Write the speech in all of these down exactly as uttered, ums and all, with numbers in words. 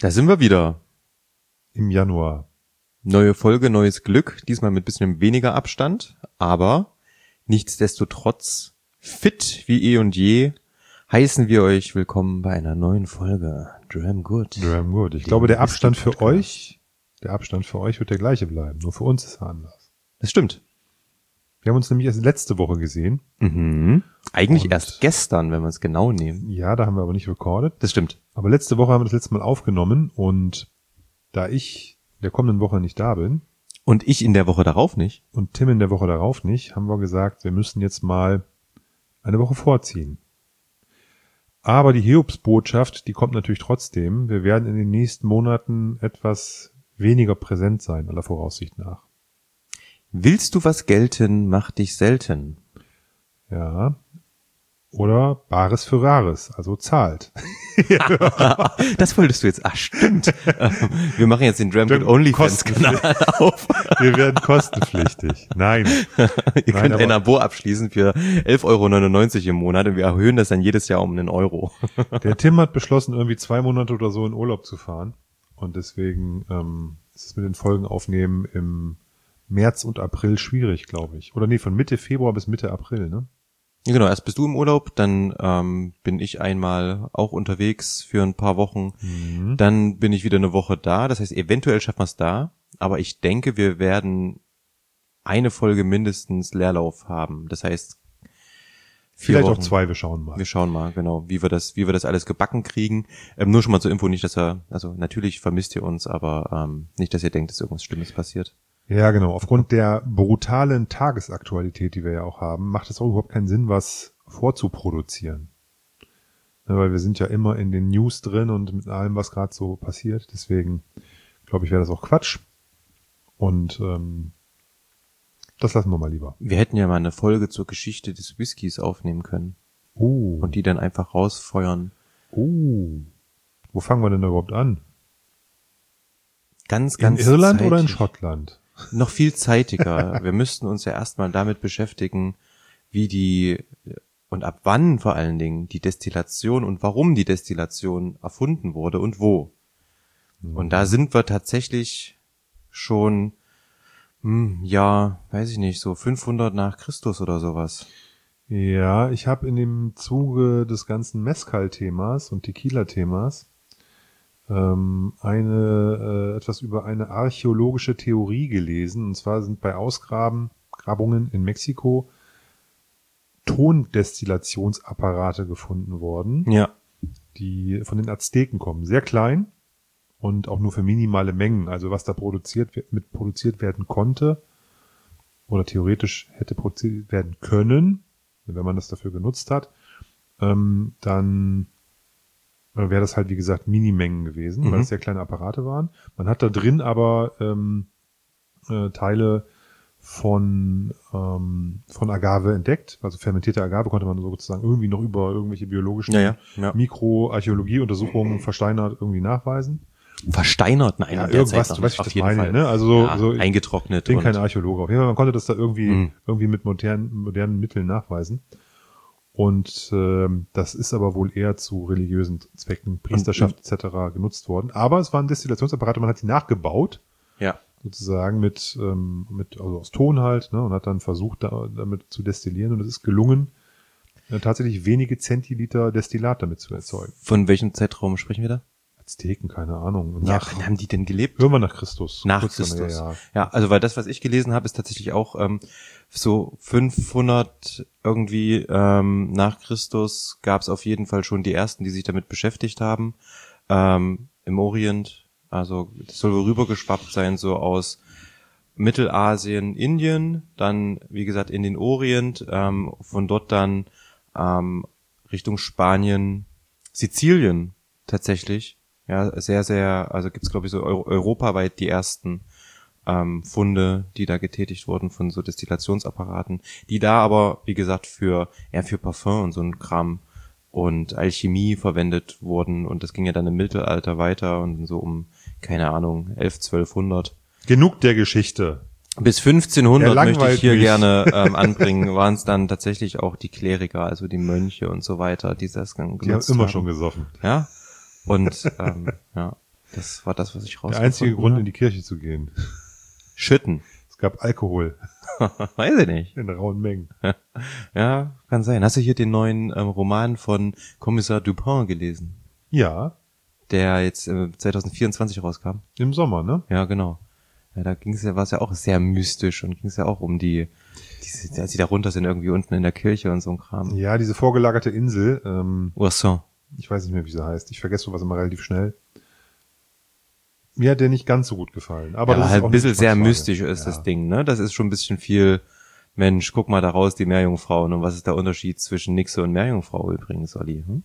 Da sind wir wieder. Im Januar. Neue Folge, neues Glück. Diesmal mit bisschen weniger Abstand, aber nichtsdestotrotz fit wie eh und je heißen wir euch willkommen bei einer neuen Folge Dram Good. Dram Good. Ich glaube, der Abstand für euch, der Abstand für euch wird der gleiche bleiben. Nur für uns ist er anders. Das stimmt. Wir haben uns nämlich erst letzte Woche gesehen. Mhm. Eigentlich Und erst gestern, wenn wir es genau nehmen. Ja, da haben wir aber nicht recorded. Das stimmt. Aber letzte Woche haben wir das letzte Mal aufgenommen und da ich der kommenden Woche nicht da bin Und ich in der Woche darauf nicht. und Tim in der Woche darauf nicht, haben wir gesagt, wir müssen jetzt mal eine Woche vorziehen. Aber die Hiobsbotschaft, die kommt natürlich trotzdem. Wir werden in den nächsten Monaten etwas weniger präsent sein, aller Voraussicht nach. Willst du was gelten, mach dich selten. Ja. Oder Bares für Rares, also zahlt. Das wolltest du jetzt. Ach, stimmt. Wir machen jetzt den Dram Good OnlyFans-Kanal auf. Wir werden kostenpflichtig. Nein. Ihr Nein, könnt aber- ein Abo abschließen für elf Euro neunundneunzig im Monat und wir erhöhen das dann jedes Jahr um einen Euro. Der Tim hat beschlossen, irgendwie zwei Monate oder so in Urlaub zu fahren. Und deswegen ähm, ist es mit den Folgen aufnehmen im März und April schwierig, glaube ich. Oder nee, von Mitte Februar bis Mitte April, ne? Ja, genau, erst bist du im Urlaub, dann ähm, bin ich einmal auch unterwegs für ein paar Wochen. Mhm. Dann bin ich wieder eine Woche da. Das heißt, eventuell schaffen wir es da. Aber ich denke, wir werden eine Folge mindestens Leerlauf haben. Das heißt, vier Vielleicht Wochen. auch zwei, wir schauen mal. Wir schauen mal, genau, wie wir das, wie wir das alles gebacken kriegen. Ähm, nur schon mal zur Info, nicht, dass er, also natürlich vermisst ihr uns, aber ähm, nicht, dass ihr denkt, dass irgendwas Schlimmes passiert. Ja, genau. Aufgrund der brutalen Tagesaktualität, die wir ja auch haben, macht es auch überhaupt keinen Sinn, was vorzuproduzieren. Ja, weil wir sind ja immer in den News drin und mit allem, was gerade so passiert. Deswegen glaube ich, wäre das auch Quatsch. Und ähm, das lassen wir mal lieber. Wir hätten ja mal eine Folge zur Geschichte des Whiskys aufnehmen können Oh, und die dann einfach rausfeuern. oh. Wo fangen wir denn da überhaupt an? Ganz, In ganz Irland oder in zeitig. Schottland? Noch viel zeitiger. Wir müssten uns ja erstmal damit beschäftigen, wie die und ab wann vor allen Dingen die Destillation und warum die Destillation erfunden wurde und wo. Und da sind wir tatsächlich schon, hm, ja, weiß ich nicht, so fünfhundert nach Christus oder sowas. Ja, ich habe in dem Zuge des ganzen Mezcal-Themas und Tequila-Themas ähm, eine äh, etwas über eine archäologische Theorie gelesen. Und zwar sind bei Ausgrabungen in Mexiko Tondestillationsapparate gefunden worden, Ja. die von den Azteken kommen. Sehr klein und auch nur für minimale Mengen. Also was da produziert mit produziert werden konnte oder theoretisch hätte produziert werden können, wenn man das dafür genutzt hat, ähm, dann äh, wäre das halt, wie gesagt, Minimengen gewesen, Mhm. weil es sehr kleine Apparate waren. Man hat da drin aber ähm, äh, Teile von ähm, von Agave entdeckt, also fermentierte Agave konnte man sozusagen irgendwie noch über irgendwelche biologischen Ja, ja, ja. Mikroarchäologie-Untersuchungen versteinert irgendwie nachweisen. Versteinert, nein, Ja, in der irgendwas, Zeit noch du weißt, nicht, wie auf ich das jeden meine, Fall. ne? Also so, Ja, so ich eingetrocknet bin und kein Archäologe. Auf jeden Fall, man konnte das da irgendwie Mhm. irgendwie mit modernen modernen Mitteln nachweisen. Und ähm, das ist aber wohl eher zu religiösen Zwecken, Priesterschaft et cetera genutzt worden. Aber es waren Destillationsapparate, man hat die nachgebaut, ja. sozusagen mit ähm, mit also aus Ton halt, ne, und hat dann versucht, da, damit zu destillieren, und es ist gelungen, äh, tatsächlich wenige Zentiliter Destillat damit zu erzeugen. Von welchem Zeitraum sprechen wir da? Azteken, keine Ahnung. Ja, Nach, wann haben die denn gelebt? irgendwann nach Christus. Nach Kurz danach, Christus. Ja, ja. Ja, also weil das, was ich gelesen habe, ist tatsächlich auch ähm, so fünfhundert irgendwie ähm, nach Christus gab es auf jeden Fall schon die ersten, die sich damit beschäftigt haben. Ähm, im Orient, also das soll wohl rübergeschwappt sein, so aus Mittelasien, Indien, dann wie gesagt in den Orient, ähm, von dort dann ähm, Richtung Spanien, Sizilien tatsächlich. Ja, sehr, sehr, also gibt's glaube ich so euro- europaweit die ersten ähm, Funde, die da getätigt wurden von so Destillationsapparaten, die da aber, wie gesagt, für eher für Parfum und so ein Kram und Alchemie verwendet wurden, und das ging ja dann im Mittelalter weiter und so um, keine Ahnung, elf, zwölfhundert. Genug der Geschichte. Bis fünfzehnhundert Er möchte ich langweilt hier mich. gerne ähm, anbringen, waren es dann tatsächlich auch die Kleriker, also die Mönche und so weiter, die das dann Die haben genutzt immer haben. schon gesoffen. Ja, und ähm, ja. Das war das, was ich Der rausgefunden einzige Grund, habe. in die Kirche zu gehen. Schütten. Es gab Alkohol Weiß ich nicht. in rauen Mengen. Ja, kann sein. Hast du hier den neuen ähm, Roman von Kommissar Dupin gelesen? Ja, Der jetzt äh, zwanzig vierundzwanzig rauskam? im Sommer, ne? Ja, genau. Ja, da ging es ja, war es ja auch sehr mystisch und ging es ja auch um die, diese, als sie da runter sind, irgendwie unten in der Kirche und so ein Kram. Ja, diese vorgelagerte Insel, ähm, Ourson. ich weiß nicht mehr, wie sie heißt. Ich vergesse sowas immer relativ schnell. Mir hat der nicht ganz so gut gefallen. Aber Aber das ist halt auch ein bisschen eine sehr Geschmacksfrage. mystisch ist Ja. das Ding, ne? Das ist schon ein bisschen viel, Mensch, guck mal da raus, die Meerjungfrauen. Und was ist der Unterschied zwischen Nixe und Meerjungfrau übrigens, Olli? Hm?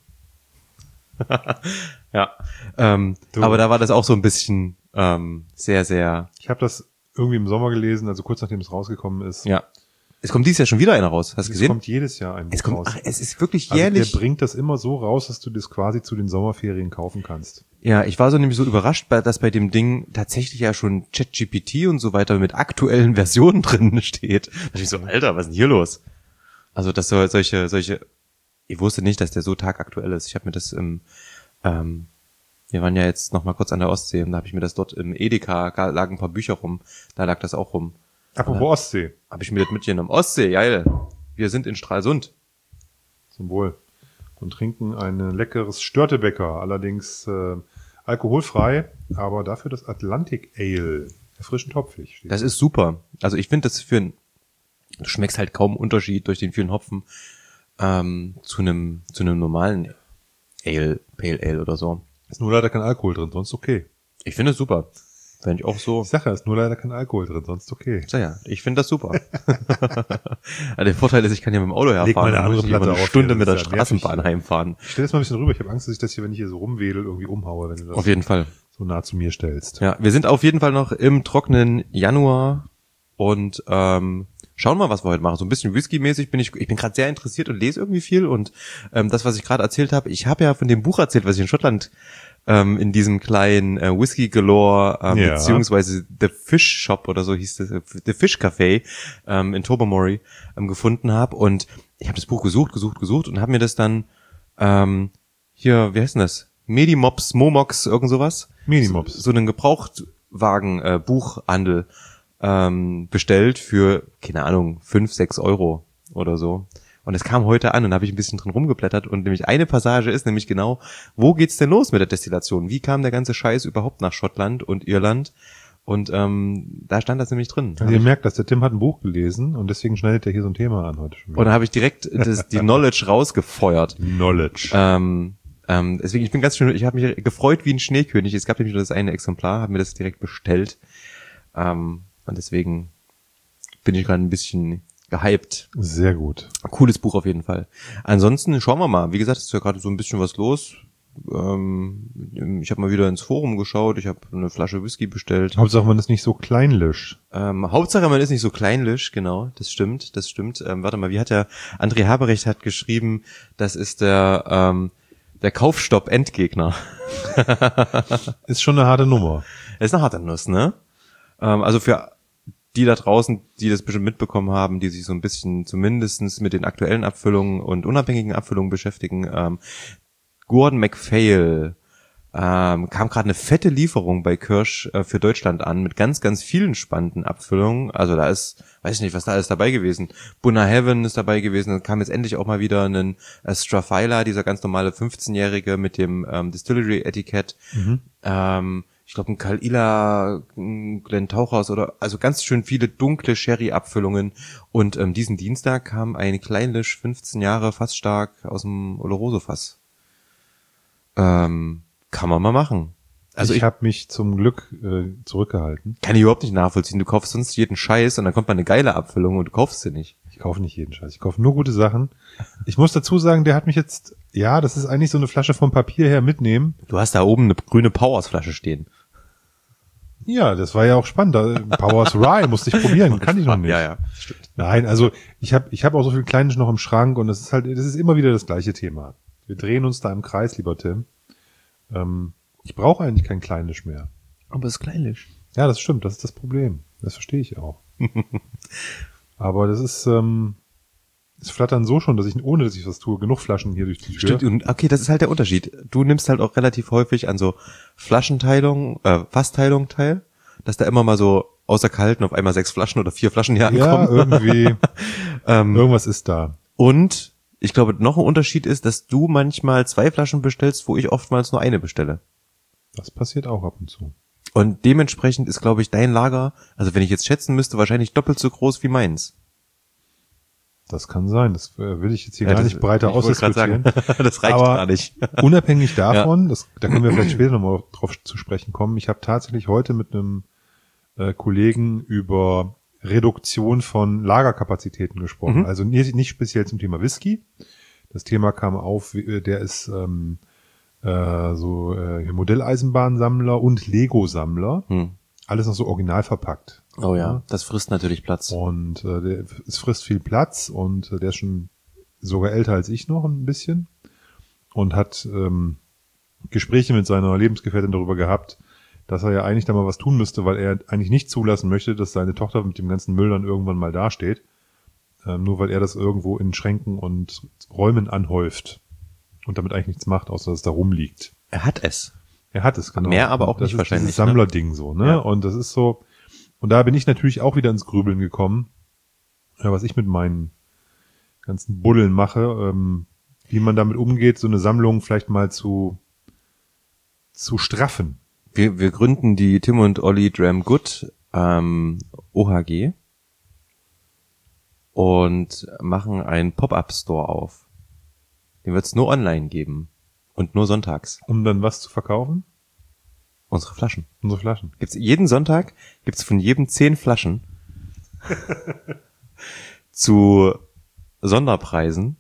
Ja, ähm, Du. aber da war das auch so ein bisschen ähm, sehr, sehr, Ich habe das irgendwie im Sommer gelesen, also kurz nachdem es rausgekommen ist. ja. Es kommt dieses Jahr schon wieder einer raus, hast du Es gesehen? kommt jedes Jahr ein Buch Es kommt, raus. ach, es ist wirklich Also jährlich. der bringt das immer so raus, dass du das quasi zu den Sommerferien kaufen kannst. Ja, ich war so nämlich so überrascht, bei- dass bei dem Ding tatsächlich ja schon ChatGPT und so weiter mit aktuellen Versionen drin steht. Da dachte ich so, Alter, was ist denn hier los? Also, dass so solche, solche, ich wusste nicht, dass der so tagaktuell ist. Ich habe mir das im, ähm, wir waren ja jetzt noch mal kurz an der Ostsee und da habe ich mir das dort im Edeka, da lagen ein paar Bücher rum, da lag das auch rum. Apropos Ja. Ostsee, Habe ich mir das mitgenommen. Ostsee, geil. Wir sind in Stralsund. zum Wohl. Und trinken ein leckeres Störtebäcker, allerdings äh, alkoholfrei, aber dafür das Atlantic Ale, erfrischend hopfig. steht. Das ist super. Also ich finde das für ein, du schmeckst halt kaum Unterschied durch den vielen Hopfen ähm, zu einem zu einem normalen Ale, Pale Ale oder so. Ist nur leider kein Alkohol drin, sonst okay. Ich finde es super. Fände ich auch so. Ich sage ja, ist nur leider kein Alkohol drin, sonst okay. Ja, ja, ich finde das super. Ja, der Vorteil ist, ich kann hier mit dem Auto herfahren. mal eine dann muss andere ich nicht immer Platte eine auf Stunde hier, mit das der ist ja nervig Straßenbahn hier. heimfahren. Ich stell das mal ein bisschen rüber, ich habe Angst, dass ich das hier, wenn ich hier so rumwedel, irgendwie umhaue, wenn du das Auf jeden Fall. so nah zu mir stellst. Ja, wir sind auf jeden Fall noch im trockenen Januar und ähm, schauen mal, was wir heute machen. So ein bisschen Whisky-mäßig bin ich, ich bin gerade sehr interessiert und lese irgendwie viel und ähm, das, was ich gerade erzählt habe, ich habe ja von dem Buch erzählt, was ich in Schottland ähm, in diesem kleinen äh, Whisky Galore ähm, Ja. beziehungsweise The Fish Shop oder so hieß das, äh, The Fish Café ähm, in Tobermory ähm, gefunden habe und ich habe das Buch gesucht, gesucht, gesucht und habe mir das dann ähm, hier, wie heißt denn das? Medimops, Momox, irgend sowas? Medimops. So, so einen Gebrauchtwagen äh, Buchhandel ähm, bestellt für, keine Ahnung, fünf, sechs Euro oder so. Und es kam heute an und habe ich ein bisschen drin rumgeblättert und nämlich eine Passage ist nämlich genau, wo geht's denn los mit der Destillation? Wie kam der ganze Scheiß überhaupt nach Schottland und Irland? Und ähm, da stand das nämlich drin. Also ihr merkt, dass der Tim hat ein Buch gelesen und deswegen schneidet er hier so ein Thema an heute schon Und da habe ich direkt das, die Knowledge rausgefeuert. Knowledge. Ähm, ähm, deswegen, ich bin ganz schön, ich habe mich gefreut wie ein Schneekönig. Es gab nämlich nur das eine Exemplar, habe mir das direkt bestellt. Ähm, und deswegen bin ich gerade ein bisschen gehypt. Sehr gut. Cooles Buch auf jeden Fall. Ansonsten schauen wir mal. Wie gesagt, es ist ja gerade so ein bisschen was los. Ähm, ich habe mal wieder ins Forum geschaut. Ich habe eine Flasche Whisky bestellt. Hauptsache, man ist nicht so kleinlisch. Ähm, Hauptsache, man ist nicht so kleinlich, genau, das stimmt, das stimmt. Ähm, warte mal, wie hat der André Haberecht hat geschrieben, das ist der ähm, der Kaufstopp-Endgegner. Ist schon eine harte Nummer. Das ist eine harte Nuss, ne? Ähm, also für die da draußen, die das bestimmt mitbekommen haben, die sich so ein bisschen zumindestens mit den aktuellen Abfüllungen und unabhängigen Abfüllungen beschäftigen, ähm, Gordon MacPhail ähm, kam gerade eine fette Lieferung bei Kirsch äh, für Deutschland an mit ganz, ganz vielen spannenden Abfüllungen. Also da ist, weiß ich nicht, was da alles dabei gewesen. Bunna Heaven ist dabei gewesen. Dann kam jetzt endlich auch mal wieder ein äh, Strafila, dieser ganz normale fünfzehnjährige mit dem ähm, Distillery-Etikett. Mhm. Ähm, ich glaube ein Kalila, ein Glen Tauchhaus oder also ganz schön viele dunkle Sherry-Abfüllungen. Und ähm, diesen Dienstag kam ein Kleinlisch, fünfzehn Jahre, fast stark aus dem Oloroso-Fass. Ähm, kann man mal machen. Also ich ich habe mich zum Glück äh, zurückgehalten. kann ich überhaupt nicht nachvollziehen. Du kaufst sonst jeden Scheiß und dann kommt mal eine geile Abfüllung und du kaufst sie nicht. Ich kaufe nicht jeden Scheiß. Ich kaufe nur gute Sachen. Ich muss dazu sagen, der hat mich jetzt, ja, das ist eigentlich so eine Flasche vom Papier her mitnehmen. Du hast da oben eine grüne Powers-Flasche stehen. Ja, das war ja auch spannend. Da- Powers Rye musste ich probieren, kann ich noch nicht. Ja, ja, stimmt. Nein, also ich habe ich hab auch so viel Kleines noch im Schrank und das ist halt, das ist immer wieder das gleiche Thema. Wir drehen uns da im Kreis, lieber Tim. Ähm, ich brauche eigentlich kein Kleinisch mehr. Aber es ist kleinlich. Ja, das stimmt, das ist das Problem. Das verstehe ich auch. Aber das ist, ähm, es flattern so schon, dass ich, ohne dass ich was tue, genug Flaschen hier durch die Tür. Stimmt, und okay, das ist halt der Unterschied. Du nimmst halt auch relativ häufig an so Flaschenteilung, äh, Fassteilung teil, dass da immer mal so außer Kalten auf einmal sechs Flaschen oder vier Flaschen hier ankommen. Ja, irgendwie, ähm, irgendwas ist da. Und ich glaube, noch ein Unterschied ist, dass du manchmal zwei Flaschen bestellst, wo ich oftmals nur eine bestelle. Das passiert auch ab und zu. Und dementsprechend ist, glaube ich, dein Lager, also wenn ich jetzt schätzen müsste, wahrscheinlich doppelt so groß wie meins. Das kann sein. Das äh, will ich jetzt hier Ja, gar das- nicht breiter ich wollte grad ausdiskutieren. sagen, das reicht Aber gar nicht. Unabhängig davon, das, da können wir vielleicht später nochmal drauf zu sprechen kommen. Ich habe tatsächlich heute mit einem äh, Kollegen über Reduktion von Lagerkapazitäten gesprochen. Mhm. Also nicht, nicht speziell zum Thema Whisky. Das Thema kam auf, wie- der ist ähm, äh, so äh, Modelleisenbahnsammler und Lego-Sammler. Hm. Alles noch so original verpackt. Oh ja, das frisst natürlich Platz. Und äh, der, es frisst viel Platz und äh, der ist schon sogar älter als ich noch ein bisschen und hat ähm, Gespräche mit seiner Lebensgefährtin darüber gehabt, dass er ja eigentlich da mal was tun müsste, weil er eigentlich nicht zulassen möchte, dass seine Tochter mit dem ganzen Müll dann irgendwann mal dasteht, ähm, nur weil er das irgendwo in Schränken und Räumen anhäuft und damit eigentlich nichts macht, außer dass es da rumliegt. Er hat es. Er hat es, genau. Mehr aber auch das nicht ist wahrscheinlich, dieses ne? Sammlerding so, ne? Ja. Und das ist so, und da bin ich natürlich auch wieder ins Grübeln gekommen, ja, was ich mit meinen ganzen Buddeln mache, ähm, wie man damit umgeht, so eine Sammlung vielleicht mal zu zu straffen. Wir, wir gründen die Tim und Olli Dram Good ähm, O H G und machen einen Pop-Up-Store auf. Den wird es nur online geben und nur sonntags. Um dann was zu verkaufen? Unsere Flaschen. Unsere Flaschen. Gibt's jeden Sonntag gibt's von jedem zehn Flaschen zu Sonderpreisen.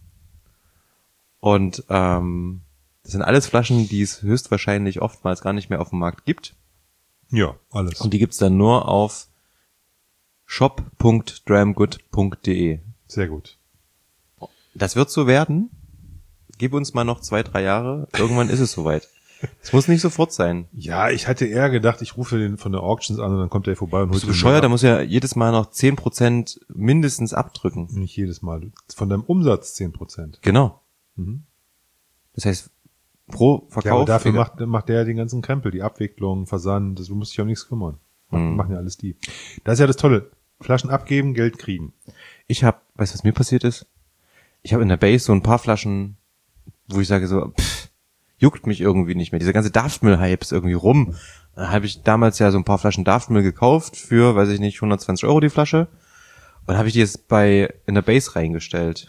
Und ähm, das sind alles Flaschen, die es höchstwahrscheinlich oftmals gar nicht mehr auf dem Markt gibt. Ja, alles. Und die gibt's dann nur auf shop punkt dramgood punkt de. Sehr gut. Das wird so werden. Gib uns mal noch zwei, drei Jahre. Irgendwann ist es soweit. Es muss nicht sofort sein. Ja, ich hatte eher gedacht, ich rufe den von der Auctions an und dann kommt der vorbei und holt Bist du den bescheuert? Da ab. muss ja jedes Mal noch zehn Prozent mindestens abdrücken. Nicht jedes Mal. Von deinem Umsatz zehn Prozent. Genau. Mhm. Das heißt, pro Verkauf. Ja, aber dafür macht, macht der ja den ganzen Krempel, die Abwicklung, Versand, das, du musst dich um nichts kümmern. Mhm. Machen ja alles die. Das ist ja das Tolle. Flaschen abgeben, Geld kriegen. Ich habe, weißt du, was mir passiert ist? Ich habe in der Base so ein paar Flaschen, wo ich sage so, pff, juckt mich irgendwie nicht mehr. Dieser ganze Daftmüll-Hype ist irgendwie rum. Da habe ich damals ja so ein paar Flaschen Daftmüll gekauft für, weiß ich nicht, hundertzwanzig Euro die Flasche. Und habe ich die jetzt bei in der Base reingestellt.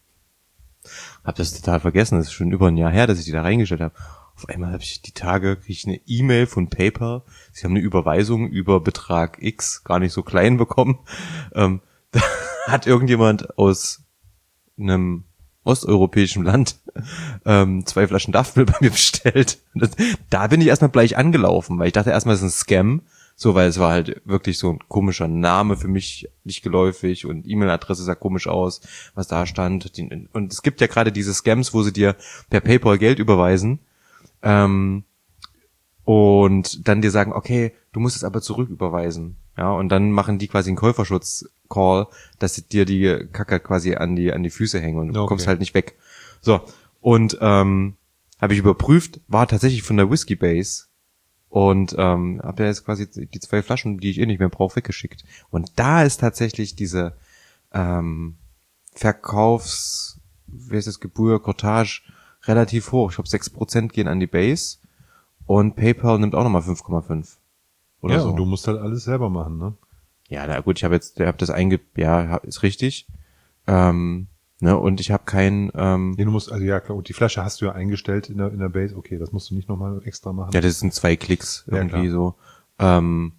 Hab das total vergessen. Das ist schon über ein Jahr her, dass ich die da reingestellt habe. Auf einmal habe ich die Tage, kriege ich eine E-Mail von PayPal. Sie haben eine Überweisung über Betrag X, gar nicht so klein bekommen. Ähm, da hat irgendjemand aus einem osteuropäischen Land ähm, zwei Flaschen Daftmüll bei mir bestellt. Das, da bin ich erstmal gleich angelaufen, weil ich dachte erstmal, es ist ein Scam. So, weil es war halt wirklich so ein komischer Name für mich, nicht geläufig und E-Mail-Adresse sah komisch aus, was da stand. Und es gibt ja gerade diese Scams, wo sie dir per PayPal Geld überweisen ähm, und dann dir sagen, okay, du musst es aber zurücküberweisen. Ja, und dann machen die quasi einen Käuferschutz-Call, dass sie dir die Kacke quasi an die an die Füße hängen und du Okay. kommst halt nicht weg. So, und ähm, habe ich überprüft, war tatsächlich von der Whisky Base. Und ähm, habe ja jetzt quasi die zwei Flaschen, die ich eh nicht mehr brauche, weggeschickt. Und da ist tatsächlich diese ähm, Verkaufs, wie heißt das, Gebühr, Cottage relativ hoch. Ich glaube, sechs Prozent gehen an die Base und PayPal nimmt auch nochmal fünf Komma fünf. Oder Ja, so. und du musst halt alles selber machen, ne? Ja, na gut, ich habe jetzt, ich habe das einge, ja, hab- ist richtig. Ähm, ne, und ich habe kein, ähm, Nee, du musst, also ja klar, und die Flasche hast du ja eingestellt in der, in der Base, okay, das musst du nicht nochmal extra machen. ja, das sind zwei Klicks Ja, irgendwie so. Ähm,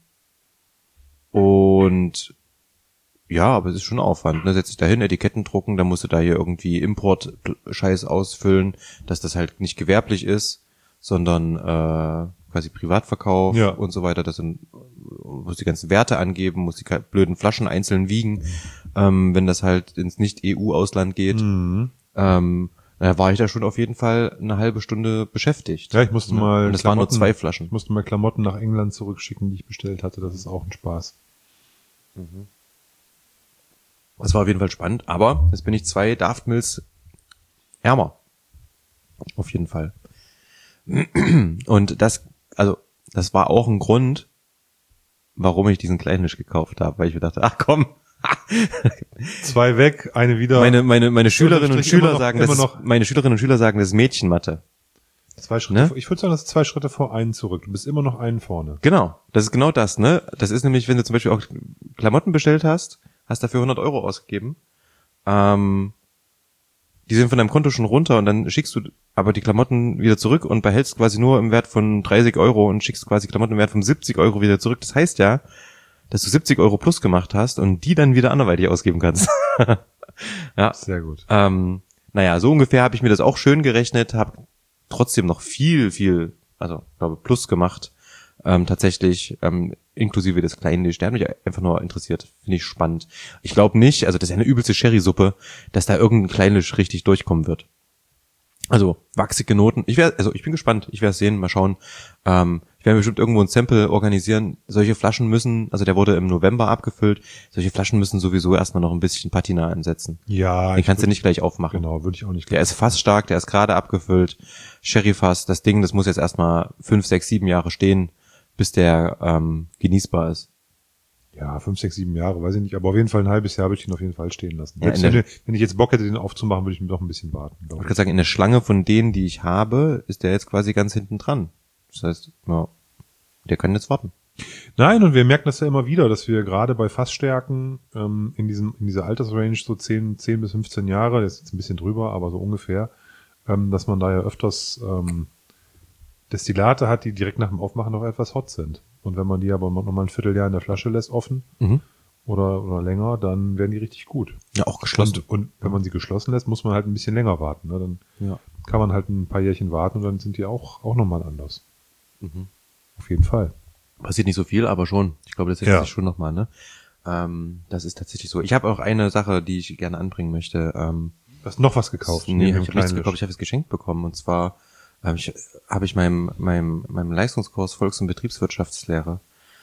und ja, aber es ist schon Aufwand. Ne? Setz dich da hin, Etiketten drucken, dann musst du da hier irgendwie Import-Scheiß ausfüllen, dass das halt nicht gewerblich ist, sondern äh, quasi Privatverkauf Ja. und so weiter. Das sind, musst die ganzen Werte angeben, musst die ka- blöden Flaschen einzeln wiegen, ähm, wenn das halt ins Nicht-E U-Ausland geht. Mhm. Ähm, da war ich da schon auf jeden Fall eine halbe Stunde beschäftigt. Ja, ich musste Ne? mal Und das waren nur Klamotten- zwei Ich Flaschen. musste mal Klamotten nach England zurückschicken, die ich bestellt hatte, das ist auch ein Spaß. Das war auf jeden Fall spannend, aber jetzt bin ich zwei Daft Mills ärmer. Auf jeden Fall. Und das, also, das war auch ein Grund, warum ich diesen Kleinisch gekauft habe, weil ich mir dachte, ach komm. Zwei weg, eine wieder. Meine, meine, meine Schülerinnen und Schüler noch, sagen, das ist, noch meine Schülerinnen und Schüler sagen, das ist Mädchenmatte. Zwei Schritte, Ne? vor, ich würde sagen, das ist zwei Schritte vor, einen zurück. Du bist immer noch einen vorne. Genau, das ist genau das, ne? Das ist nämlich, wenn du zum Beispiel auch Klamotten bestellt hast, hast dafür hundert Euro ausgegeben, ähm, die sind von deinem Konto schon runter und dann schickst du aber die Klamotten wieder zurück und behältst quasi nur im Wert von dreißig Euro und schickst quasi Klamotten im Wert von siebzig Euro wieder zurück. Das heißt ja, dass du siebzig Euro plus gemacht hast und die dann wieder anderweitig ausgeben kannst. Ja. Sehr gut. Ähm, naja, so ungefähr habe ich mir das auch schön gerechnet, habe trotzdem noch viel, viel, also glaube plus gemacht, ähm, tatsächlich, ähm, inklusive des Kleinlisch. Der hat mich einfach nur interessiert, finde ich spannend. Ich glaube nicht, also das ist ja eine übelste Sherry-Suppe, dass da irgendein Kleinlisch richtig durchkommen wird. Also wachsige Noten. Ich werde, also ich bin gespannt. Ich werde es sehen, mal schauen. Ähm, ich werde bestimmt irgendwo ein Sample organisieren. Solche Flaschen müssen, also der wurde im November abgefüllt. Solche Flaschen müssen sowieso erstmal noch ein bisschen Patina ansetzen. Ja. Den kannst du nicht gleich aufmachen. Genau, würde ich auch nicht. Der ist fast stark, der ist gerade abgefüllt. Sherry-Fass, das Ding, das muss jetzt erstmal fünf, sechs, sieben Jahre stehen, bis der ähm, genießbar ist. Ja, fünf, sechs, sieben Jahre, weiß ich nicht. Aber auf jeden Fall ein halbes Jahr würde ich ihn auf jeden Fall stehen lassen. Ja, Selbst der, wenn, wenn ich jetzt Bock hätte, den aufzumachen, würde ich mir noch ein bisschen warten. Ich würde sagen, in der Schlange von denen, die ich habe, ist der jetzt quasi ganz hinten dran. Das heißt, ja, der kann jetzt warten. Nein, und wir merken das ja immer wieder, dass wir gerade bei Fassstärken ähm, in diesem in dieser Altersrange so zehn, zehn bis fünfzehn Jahre, das ist jetzt ein bisschen drüber, aber so ungefähr, ähm, dass man da ja öfters ähm, Destillate hat, die direkt nach dem Aufmachen noch etwas hot sind. Und wenn man die aber noch mal ein Vierteljahr in der Flasche lässt, offen, Mhm. oder oder länger, dann werden die richtig gut. Ja, auch geschlossen. Und, und wenn man sie geschlossen lässt, muss man halt ein bisschen länger warten. Ne? Dann Ja. kann man halt ein paar Jährchen warten und dann sind die auch auch nochmal anders. Mhm. Auf jeden Fall. Passiert nicht so viel, aber schon. Ich glaube, das setzt Ja. sich schon nochmal, ne? Ähm, das ist tatsächlich so. Ich habe auch eine Sache, die ich gerne anbringen möchte. Ähm, Du hast noch was gekauft? nee, neben ich dem habe nichts Kleinlisch. gekauft, ich habe es geschenkt bekommen. Und zwar ähm, ich, habe ich meinem, meinem, meinem Leistungskurs Volks- und Betriebswirtschaftslehre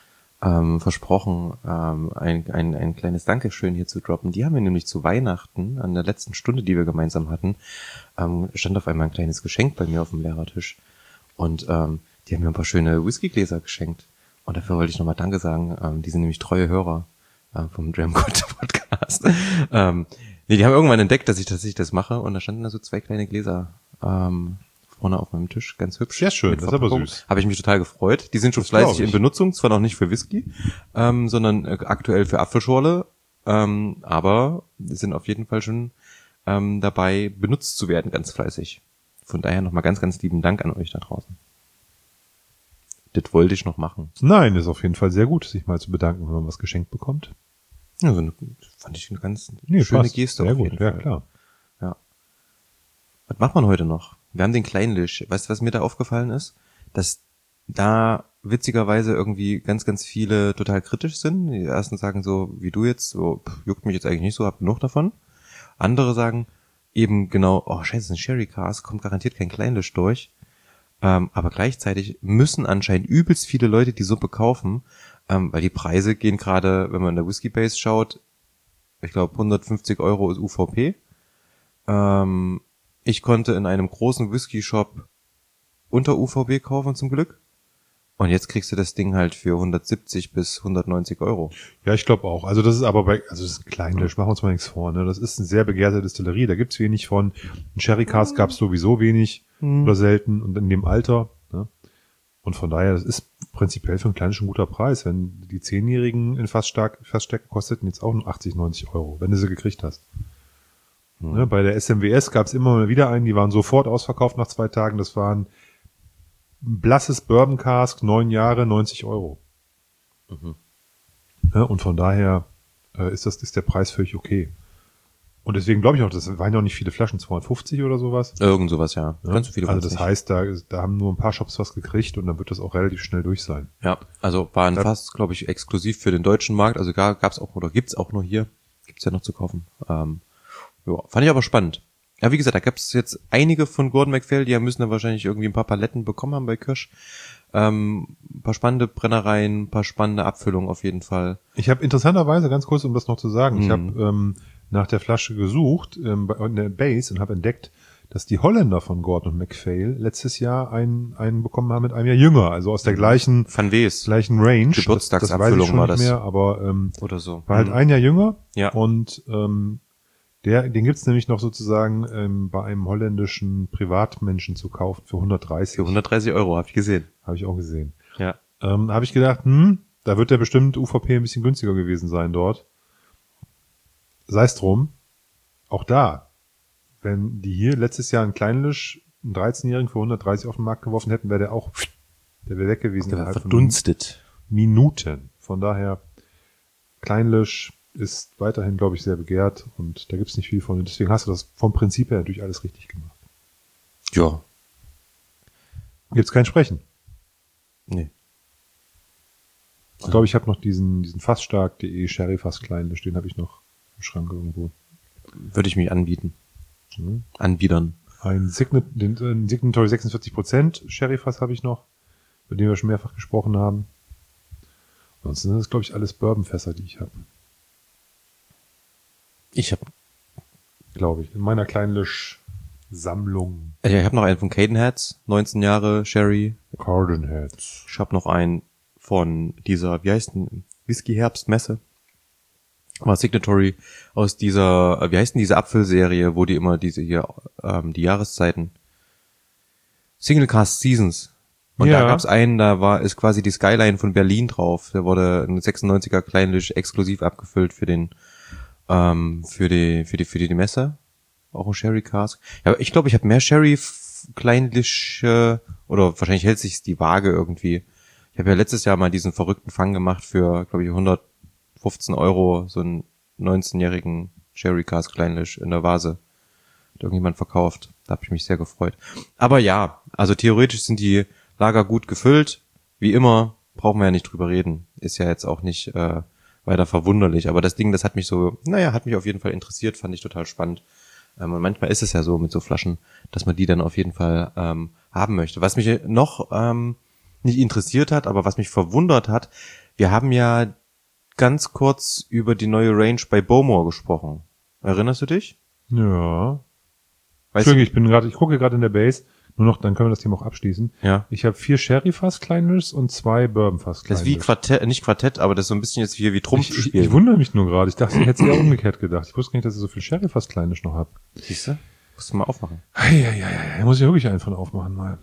ähm, versprochen, ähm, ein, ein, ein kleines Dankeschön hier zu droppen. Die haben mir nämlich zu Weihnachten, an der letzten Stunde, die wir gemeinsam hatten, ähm, stand auf einmal ein kleines Geschenk bei mir auf dem Lehrertisch. Und ähm, die haben mir ein paar schöne Whiskygläser geschenkt. Und dafür wollte ich nochmal Danke sagen. Ähm, die sind nämlich treue Hörer äh, vom Dramcode Podcast. ähm, nee, die haben irgendwann entdeckt, dass ich, dass ich das mache. Und da standen da so zwei kleine Gläser ähm, vorne auf meinem Tisch. Ganz hübsch. Sehr schön, Mit das ist aber Verpackung. süß. Habe ich mich total gefreut. Die sind schon Das glaub fleißig ich. in Benutzung. Zwar noch nicht für Whisky, ähm, sondern äh, aktuell für Apfelschorle. Ähm, aber die sind auf jeden Fall schon ähm, dabei, benutzt zu werden, ganz fleißig. Von daher nochmal ganz, ganz lieben Dank an euch da draußen. Das wollte ich noch machen. Nein, ist auf jeden Fall sehr gut, sich mal zu bedanken, wenn man was geschenkt bekommt. Ja, so eine, fand ich eine ganz Nee, schöne passt. Geste. Sehr auf gut, jeden ja Fall. klar. Ja. Was macht man heute noch? Wir haben den Kleinlisch. Weißt du, was mir da aufgefallen ist? Dass da witzigerweise irgendwie ganz, ganz viele total kritisch sind. Die ersten sagen so, wie du jetzt, so, pff, juckt mich jetzt eigentlich nicht so, hab genug davon. Andere sagen eben genau, oh scheiße, ein Sherry Cask, kommt garantiert kein Kleinlisch durch. Ähm, aber gleichzeitig müssen anscheinend übelst viele Leute die Suppe kaufen, ähm, weil die Preise gehen gerade, wenn man in der Whisky Base schaut, ich glaube hundertfünfzig Euro ist U V P. Ähm, ich konnte in einem großen Whisky Shop unter U V P kaufen zum Glück. Und jetzt kriegst du das Ding halt für hundertsiebzig bis hundertneunzig Euro. Ja, ich glaube auch. Also das ist aber bei, also das ist ein Kleinlisch, machen wir uns mal nichts vor. Ne? Das ist eine sehr begehrte Distillerie, da gibt's wenig von. Ein Sherry Cask gab's sowieso wenig Mhm. oder selten und in dem Alter. Ne? Und von daher, das ist prinzipiell für einen Kleinlisch ein guter Preis. Wenn die Zehnjährigen in Fassstärke, Fassstärke kosteten jetzt auch nur achtzig, neunzig Euro, wenn du sie gekriegt hast. Mhm. Ne? Bei der S M W S gab's immer mal wieder einen, die waren sofort ausverkauft nach zwei Tagen. Das waren ein blasses Bourbon Cask, neun Jahre, neunzig Euro. Mhm. Ja, und von daher äh, ist das ist der Preis völlig okay. Und deswegen glaube ich auch, das waren ja auch nicht viele Flaschen, zweihundertfünfzig oder sowas. Irgend sowas, ja. Ja? Ganz so viele also waren's das nicht. heißt, da, da haben nur ein paar Shops was gekriegt und dann wird das auch relativ schnell durch sein. Ja, also waren Ja. fast, glaube ich, exklusiv für den deutschen Markt. Also gar gab's auch oder gibt's auch nur hier. Gibt's ja noch zu kaufen. Ähm, ja, fand ich aber spannend. Ja, wie gesagt, da gab es jetzt einige von Gordon MacPhail, die müssen da wahrscheinlich irgendwie ein paar Paletten bekommen haben bei Kirsch. Ähm, ein paar spannende Brennereien, ein paar spannende Abfüllungen auf jeden Fall. Ich habe interessanterweise, ganz kurz, um das noch zu sagen, Mhm. ich habe ähm, nach der Flasche gesucht ähm, bei- in der Base und habe entdeckt, dass die Holländer von Gordon MacPhail letztes Jahr einen, einen bekommen haben mit einem Jahr jünger, also aus der gleichen Van Wees gleichen Range. Geburtstagsabfüllung das, das weiß ich schon war nicht das. mehr, aber ähm, oder so. war halt Mhm. ein Jahr jünger. Ja. Und ähm, der, den gibt's nämlich noch sozusagen ähm, bei einem holländischen Privatmenschen zu kaufen für hundertdreißig. Für hundertdreißig Euro, habe ich gesehen. Habe ich auch gesehen. Ja. Ähm, habe ich gedacht, hm, da wird der bestimmt U V P ein bisschen günstiger gewesen sein dort. Sei es drum, auch da, wenn die hier letztes Jahr einen Kleinlisch, einen dreizehnjährigen für hundertdreißig auf den Markt geworfen hätten, wäre der auch, der wäre weg gewesen. Der war innerhalb von verdunstet. Minuten. Von daher, Kleinlisch ist weiterhin, glaube ich, sehr begehrt und da gibt's nicht viel von. Und deswegen hast du das vom Prinzip her natürlich alles richtig gemacht. Ja. Gibt's kein Sprechen. Nee. Ich glaube, ich habe noch diesen, diesen fassstark.de Sherry Fass Kleinlisch, den habe ich noch im Schrank irgendwo. Würde ich mich anbieten. Mhm. Anbiedern. Ein Signet, den, den Signatory sechsundvierzig Prozent Sherry Fass habe ich noch, über den wir schon mehrfach gesprochen haben. Ansonsten sind das, glaube ich, alles Bourbonfässer, die ich habe. Ich habe Glaube ich. In meiner Kleinlisch-Sammlung. ich habe noch einen von Cadenheads, neunzehn Jahre Sherry. Garden Heads. Ich habe noch einen von dieser, wie heißt denn, Whisky Herbst Messe. War Signatory aus dieser, äh, wie heißt denn diese Apfelserie, wo die immer diese hier, ähm, die Jahreszeiten. Single Cast Seasons. Und Ja. da gab's einen, da war, ist quasi die Skyline von Berlin drauf. Da wurde ein sechsundneunziger Kleinlisch exklusiv abgefüllt für den, ähm, für die, für die, für die Messe. Auch ein Sherry Cask. Ja, ich glaube, ich habe mehr Sherry f- Kleinlische, oder wahrscheinlich hält sich die Waage irgendwie. Ich habe ja letztes Jahr mal diesen verrückten Fang gemacht für, glaube ich, hundertfünfzehn Euro, so einen neunzehnjährigen Sherry Cask Kleinlisch in der Vase. Hat irgendjemand verkauft. Da habe ich mich sehr gefreut. Aber ja, also theoretisch sind die Lager gut gefüllt. Wie immer, brauchen wir ja nicht drüber reden. Ist ja jetzt auch nicht äh, weiter verwunderlich. Aber das Ding, das hat mich so, naja, hat mich auf jeden Fall interessiert, fand ich total spannend. Ähm, und manchmal ist es ja so mit so Flaschen, dass man die dann auf jeden Fall ähm, haben möchte. Was mich noch ähm, nicht interessiert hat, aber was mich verwundert hat, wir haben ja ganz kurz über die neue Range bei Bowmore gesprochen. Erinnerst du dich? Ja. Weißt Entschuldigung, ich bin gerade, ich gucke gerade in der Base. Nur noch, dann können wir das Thema auch abschließen. Ja. Ich habe vier Sherry Fass Kleinlischs und zwei Bourbon Fass Das ist Kleinlischs. wie Quartett, nicht Quartett, aber das ist so ein bisschen jetzt wie, wie Trumpf Ich, ich, spielen. ich wundere mich nur gerade. Ich dachte, ich hätte es eher umgekehrt gedacht. Ich wusste gar nicht, dass ich so viel Sherry Fass Kleinlisch noch habe. Siehst du? Musst du mal aufmachen. Ja, ja, ja, da muss ich wirklich einen von aufmachen mal.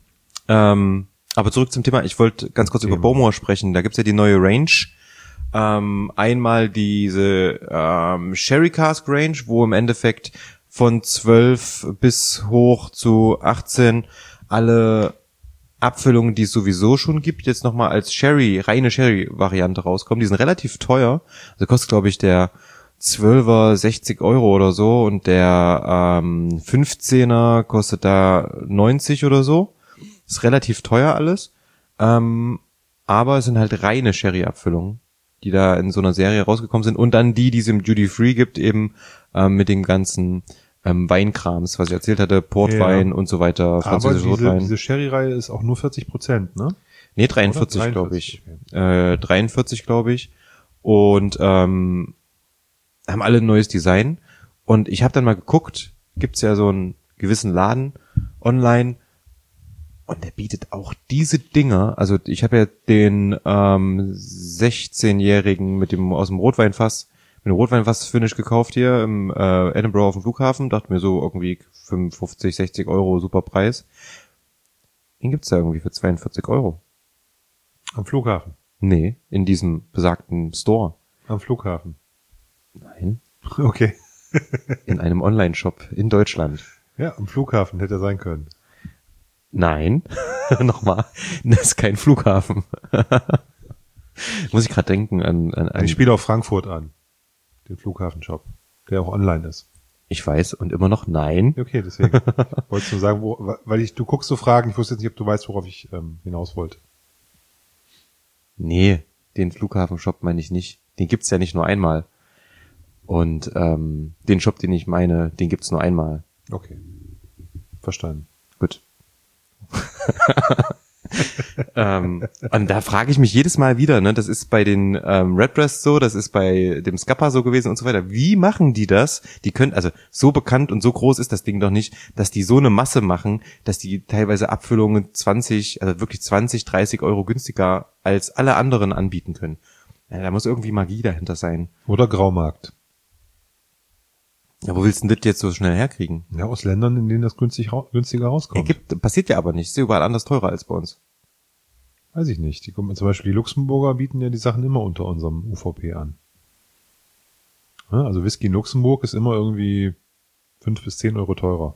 Ähm, aber zurück zum Thema. Ich wollte ganz kurz Thema. über Bowmore sprechen. Da gibt's ja die neue Range. Ähm, einmal diese ähm, Sherry Cask Range, wo im Endeffekt von zwölf bis hoch zu achtzehn alle Abfüllungen, die es sowieso schon gibt, jetzt nochmal als Sherry, reine Sherry-Variante rauskommen. Die sind relativ teuer. Also kostet, glaube ich, der zwölfer sechzig Euro oder so und der ähm, fünfzehner kostet da neunzig oder so. Ist relativ teuer alles. Ähm, aber es sind halt reine Sherry-Abfüllungen, die da in so einer Serie rausgekommen sind. Und dann die, die es im Duty Free gibt, eben ähm, mit dem ganzen ähm, Weinkrams, was ich erzählt hatte, Portwein Ja. und so weiter, Aber französischer diese, Rotwein. diese Sherry-Reihe ist auch nur vierzig Prozent, ne? Nee, dreiundvierzig, Oder? glaube ich. dreiundvierzig, Äh, dreiundvierzig, glaube ich. Und ähm, haben alle ein neues Design. Und ich habe dann mal geguckt, gibt's ja so einen gewissen Laden online und der bietet auch diese Dinger. Also ich habe ja den ähm, sechzehnjährigen mit dem aus dem Rotweinfass, mit dem Rotweinfass-Finish gekauft hier im äh, Edinburgh auf dem Flughafen. Dachte mir so irgendwie fünfundfünfzig, sechzig Euro, super Preis. Den gibt's da irgendwie für zweiundvierzig Euro. Am Flughafen. Nee, in diesem besagten Store. Am Flughafen. Nein, Okay. in einem Online-Shop in Deutschland. Ja, am Flughafen hätte er sein können. Nein, nochmal, das ist kein Flughafen. Muss ich gerade denken an, an, an Ich spiele auf Frankfurt an. Den Flughafenshop. Der auch online ist. ich weiß und immer noch nein. Okay, deswegen. Ich wollte nur sagen, wo, weil ich, du guckst so Fragen, ich wusste jetzt nicht, ob du weißt, worauf ich ähm, hinaus wollte. Nee, den Flughafenshop meine ich nicht. Den gibt's ja nicht nur einmal. Und ähm, den Shop, den ich meine, den gibt's nur einmal. Okay. Verstanden. Gut. ähm, und da frage ich mich jedes Mal wieder, ne, das ist bei den ähm, Redbreast so, das ist bei dem Scappa so gewesen und so weiter. Wie machen die das? Die können, also so bekannt und so groß ist das Ding doch nicht, dass die so eine Masse machen, dass die teilweise Abfüllungen zwanzig, also wirklich zwanzig, dreißig Euro günstiger als alle anderen anbieten können. Ja, da muss irgendwie Magie dahinter sein. Oder Graumarkt. Ja, wo willst du denn das jetzt so schnell herkriegen? Ja, aus Ländern, in denen das günstig, ra- günstiger Ja, rauskommt. gibt, passiert ja aber nicht. Ist ja überall anders teurer als bei uns. Weiß ich nicht. Die kommen, zum Beispiel die Luxemburger bieten ja die Sachen immer unter unserem U V P an. Ja, also Whisky in Luxemburg ist immer irgendwie fünf bis zehn Euro teurer.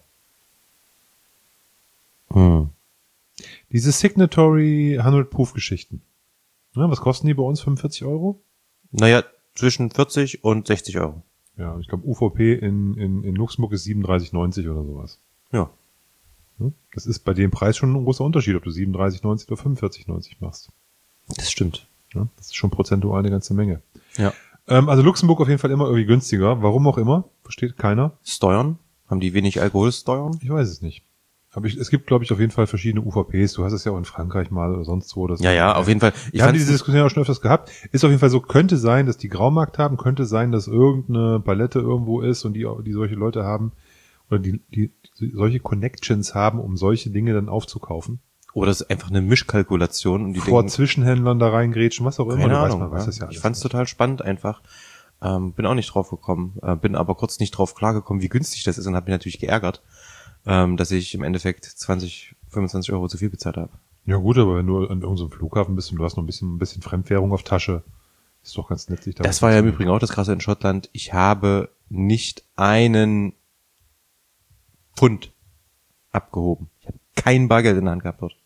Hm. Diese Signatory hundert Proof Geschichten. Ja, was kosten die bei uns? fünfundvierzig Euro? Naja, zwischen vierzig und sechzig Euro. Ja, ich glaube U V P in, in, in Luxemburg ist siebenunddreißig neunzig oder sowas. Ja. Ja, das ist bei dem Preis schon ein großer Unterschied, ob du siebenunddreißig neunzig oder fünfundvierzig neunzig machst. Das stimmt. Ja, das ist schon prozentual eine ganze Menge. Ja. Ähm, also Luxemburg auf jeden Fall immer irgendwie günstiger. Warum auch immer, versteht keiner. Steuern? Haben die wenig Alkoholsteuern? Ich weiß es nicht. Aber ich, es gibt, glaube ich, auf jeden Fall verschiedene U V Ps. Du hast es ja auch in Frankreich mal oder sonst wo. Das Ja, ja, auf jeden Fall. Wir haben diese Diskussion ja auch schon öfters gehabt. Ist auf jeden Fall so, könnte sein, dass die Graumarkt haben, könnte sein, dass irgendeine Palette irgendwo ist und die, die solche Leute haben oder die, die, die solche Connections haben, um solche Dinge dann aufzukaufen. Oder es ist einfach eine Mischkalkulation und die Vor denken, Zwischenhändlern da reingrätschen, was auch immer. keine du weißt, Ahnung. man weiß Ja. das ja alles Ich fand's nicht. total spannend einfach. Ähm, bin auch nicht drauf gekommen. Äh, bin aber kurz nicht drauf klargekommen, wie günstig das ist und habe mich natürlich geärgert, ähm, dass ich im Endeffekt zwanzig, fünfundzwanzig Euro zu viel bezahlt habe. Ja gut, aber wenn du an irgendeinem Flughafen bist und du hast noch ein bisschen, ein bisschen Fremdwährung auf Tasche, ist doch ganz nett, sich da Das war ja im Übrigen auch das Krasse in Schottland. Ich habe nicht einen Pfund abgehoben. Ich habe kein Bargeld in der Hand gehabt dort.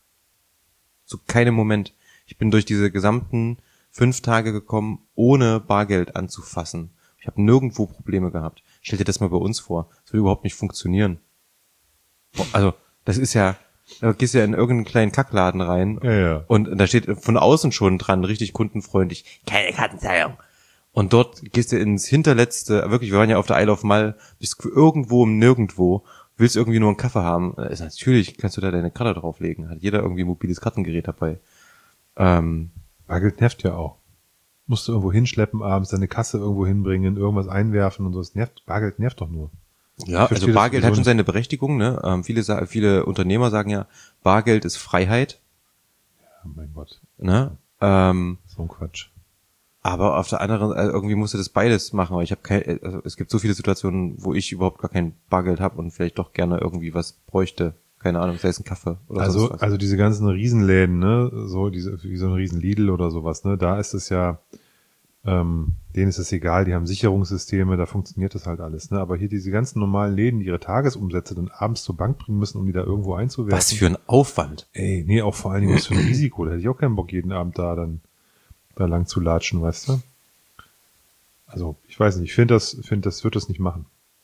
Zu keinem Moment. Ich bin durch diese gesamten fünf Tage gekommen, ohne Bargeld anzufassen. Ich habe nirgendwo Probleme gehabt. Stell dir das mal bei uns vor. Das würde überhaupt nicht funktionieren. Also, das ist ja, da gehst du ja in irgendeinen kleinen Kackladen rein Ja, ja. und da steht von außen schon dran, richtig kundenfreundlich, keine Kartenzahlung. Und dort gehst du ins hinterletzte, wirklich, wir waren ja auf der Isle of Mull, bist irgendwo im Nirgendwo, willst irgendwie nur einen Kaffee haben. Ist natürlich, kannst du da deine Karte drauflegen. Hat jeder irgendwie ein mobiles Kartengerät dabei. Ähm, Bargeld nervt ja auch. Musst du irgendwo hinschleppen abends, deine Kasse irgendwo hinbringen, irgendwas einwerfen und so. Das nervt, Bargeld nervt doch nur. ja, verstehe also das Bargeld sowieso hat schon nicht. seine Berechtigung, ne? Ähm, viele, sa- viele Unternehmer sagen ja, Bargeld ist Freiheit, Ja, mein Gott, ne? Ähm, so ein Quatsch. aber auf der anderen, also irgendwie musst du das beides machen, aber ich habe kein, also es gibt so viele Situationen, wo ich überhaupt gar kein Bargeld habe und vielleicht doch gerne irgendwie was bräuchte. Keine Ahnung, sei es ein Kaffee oder Also, sonst was. also diese ganzen Riesenläden, ne, so diese, wie so ein riesen Lidl oder sowas, ne, da ist es ja, ähm, denen ist es egal, die haben Sicherungssysteme, da funktioniert das halt alles, ne, aber hier diese ganzen normalen Läden, die ihre Tagesumsätze dann abends zur Bank bringen müssen, um die da irgendwo einzuwerfen. Was für ein Aufwand. Ey, nee, auch vor allen Dingen was für ein Risiko, da hätte ich auch keinen Bock, jeden Abend da dann, da lang zu latschen, weißt du? Also, ich weiß nicht, ich finde das, finde das, würde das nicht machen.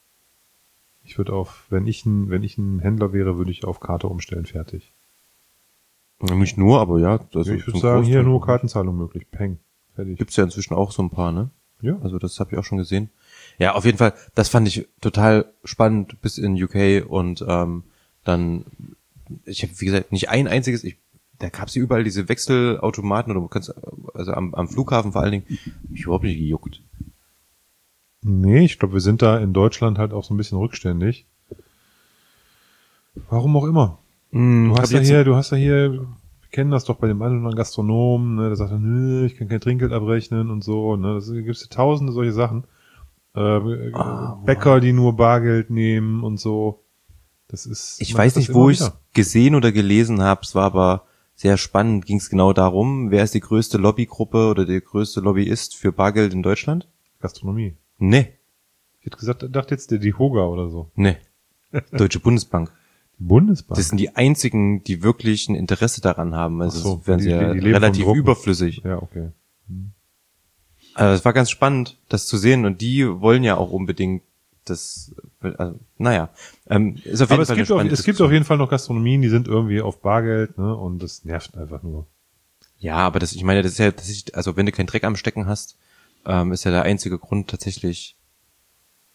Ich würde auf, wenn ich ein, wenn ich ein Händler wäre, würde ich auf Karte umstellen, fertig. Nicht nur, aber ja. Also ich würde zum sagen, hier Großteil. nur Kartenzahlung möglich. Peng. Fertig. Gibt's ja inzwischen auch so ein paar, ne? Ja. Also das habe ich auch schon gesehen. Ja, auf jeden Fall, das fand ich total spannend bis in U K und ähm, dann, ich habe wie gesagt nicht ein einziges, ich, da gab's hier überall diese Wechselautomaten oder du kannst, also am, am Flughafen vor allen Dingen, mich überhaupt nicht gejuckt. Nee, ich glaube, wir sind da in Deutschland halt auch so ein bisschen rückständig. Warum auch immer. Mm, Du hast ja hier, du hast ja hier, wir kennen das doch bei dem einen oder anderen Gastronomen, ne, der sagt dann, nö, ich kann kein Trinkgeld abrechnen und so, ne, das gibt's ja tausende solche Sachen. Äh, Ah, Bäcker, die nur Bargeld nehmen und so. Das ist. Ich man weiß hat das nicht, wo immer ich wieder. gesehen oder gelesen habe, es war aber sehr spannend, ging es genau darum, wer ist die größte Lobbygruppe oder der größte Lobbyist für Bargeld in Deutschland? Gastronomie. Nee, Ich hätte gesagt, dachte jetzt der die Hoga oder so. nee. Deutsche Bundesbank. Die Bundesbank. Das sind die einzigen, die wirklich ein Interesse daran haben. Also Ach so, sonst wären sie die- ja die leben vom relativ Drucken. überflüssig. Ja, okay. Also es war ganz spannend, das zu sehen. Und die wollen ja auch unbedingt das, also, naja, ähm, ist auf jeden Aber es Fall gibt, eine auf, spannende es gibt Diskussion. auf jeden Fall noch Gastronomien, die sind irgendwie auf Bargeld, ne, und das nervt einfach nur. Ja, aber das, ich meine, das ist ja, das ist, also wenn du keinen Dreck am Stecken hast, ähm, ist ja der einzige Grund tatsächlich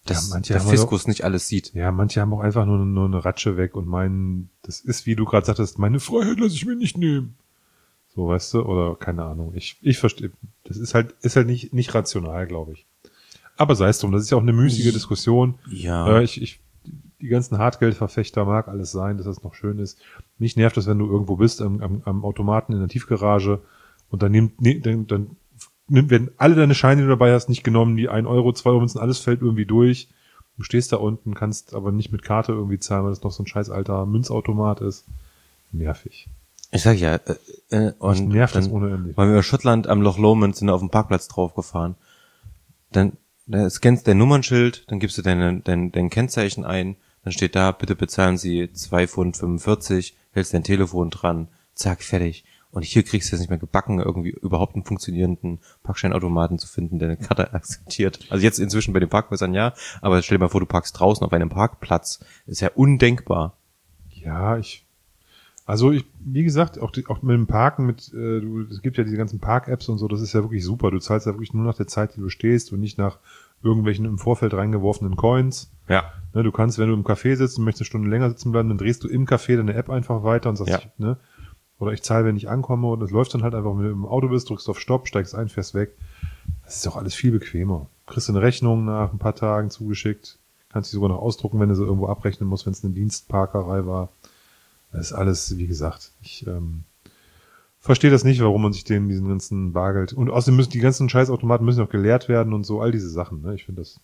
dass Ja, manche der haben Fiskus nicht alles sieht. Ja, manche haben auch einfach nur, nur eine Ratsche weg und meinen, das ist, wie du gerade sagtest, meine Freiheit lasse ich mir nicht nehmen. So, weißt du, oder keine Ahnung. Ich, ich verstehe, das ist halt, ist halt nicht, nicht rational, glaube ich. Aber sei es drum, das ist ja auch eine müßige Diskussion. Ja. Äh, ich, ich, die ganzen Hartgeldverfechter mag alles sein, dass das noch schön ist. Mich nervt das, wenn du irgendwo bist, am, am, am Automaten in der Tiefgarage und dann nimmt, ne, dann, dann nimmt, werden alle deine Scheine, die du dabei hast, nicht genommen, die ein Euro, zwei Euro, alles fällt irgendwie durch. Du stehst da unten, kannst aber nicht mit Karte irgendwie zahlen, weil das noch so ein scheiß alter Münzautomat ist. Nervig. Ich sag ja, äh, äh, und nervt dann das ohne Ende. waren wir über Schottland am Loch Lomond, sind auf dem Parkplatz draufgefahren. Dann, da scannst dein Nummernschild, dann gibst du deine, dein, dein Kennzeichen ein, dann steht da, bitte bezahlen Sie zwei Pfund fünfundvierzig, hältst dein Telefon dran, zack, fertig. Und hier kriegst du es nicht mehr gebacken, irgendwie überhaupt einen funktionierenden Parkscheinautomaten zu finden, der eine Karte akzeptiert. Also jetzt inzwischen bei den Parkhäusern ja, aber stell dir mal vor, du parkst draußen auf einem Parkplatz. Ist ja undenkbar. Ja, ich, also ich, wie gesagt, auch, die, auch mit dem Parken, mit, äh, du, es gibt ja diese ganzen Park-Apps und so, das ist ja wirklich super. Du zahlst ja wirklich nur nach der Zeit, die du stehst und nicht nach irgendwelchen im Vorfeld reingeworfenen Coins. Ja. Ne, du kannst, wenn du im Café sitzt und möchtest eine Stunde länger sitzen bleiben, dann drehst du im Café deine App einfach weiter und sagst, Ja. ich, ne, oder ich zahle, wenn ich ankomme und es läuft dann halt einfach, wenn du im Auto bist, drückst auf Stopp, steigst ein, fährst weg. Das ist doch alles viel bequemer. Kriegst du eine Rechnung nach ein paar Tagen zugeschickt, kannst die sogar noch ausdrucken, wenn du sie irgendwo abrechnen musst, wenn es eine Dienstparkerei war. Das ist alles, wie gesagt, ich ähm, verstehe das nicht, warum man sich den, diesen ganzen Bargeld, und außerdem müssen die ganzen Scheißautomaten müssen noch geleert werden und so, all diese Sachen, ne? Ich finde das,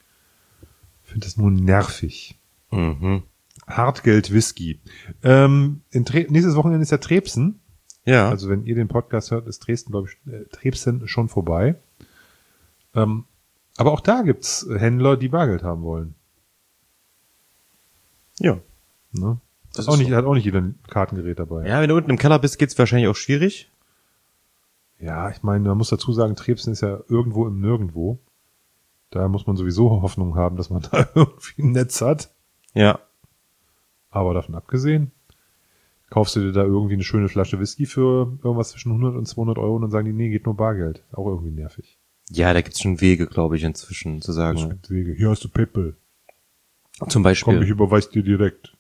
finde das nur nervig. Mhm. Hartgeld Whisky. Ähm, in Tre- nächstes Wochenende ist ja Trebsen. Ja. Also wenn ihr den Podcast hört, ist Dresden, glaube ich, äh, Trebsen schon vorbei. Ähm, aber auch da gibt's Händler, die Bargeld haben wollen. Ja. Ne? Das auch ist nicht, so. hat auch nicht jeder ein Kartengerät dabei. Ja, wenn du unten im Keller bist, geht's wahrscheinlich auch schwierig. Ja, ich meine, man muss dazu sagen, Trebsen ist ja irgendwo im Nirgendwo. Da muss man sowieso Hoffnung haben, dass man da irgendwie ein Netz hat. Ja. Aber davon abgesehen, kaufst du dir da irgendwie eine schöne Flasche Whisky für irgendwas zwischen hundert und zweihundert Euro und dann sagen die, nee, geht nur Bargeld. Auch irgendwie nervig. Ja, da gibt's schon Wege, glaube ich, inzwischen zu Es sagen. gibt Wege. Hier hast du PayPal. Zum Beispiel. Komm, ich überweise dir direkt.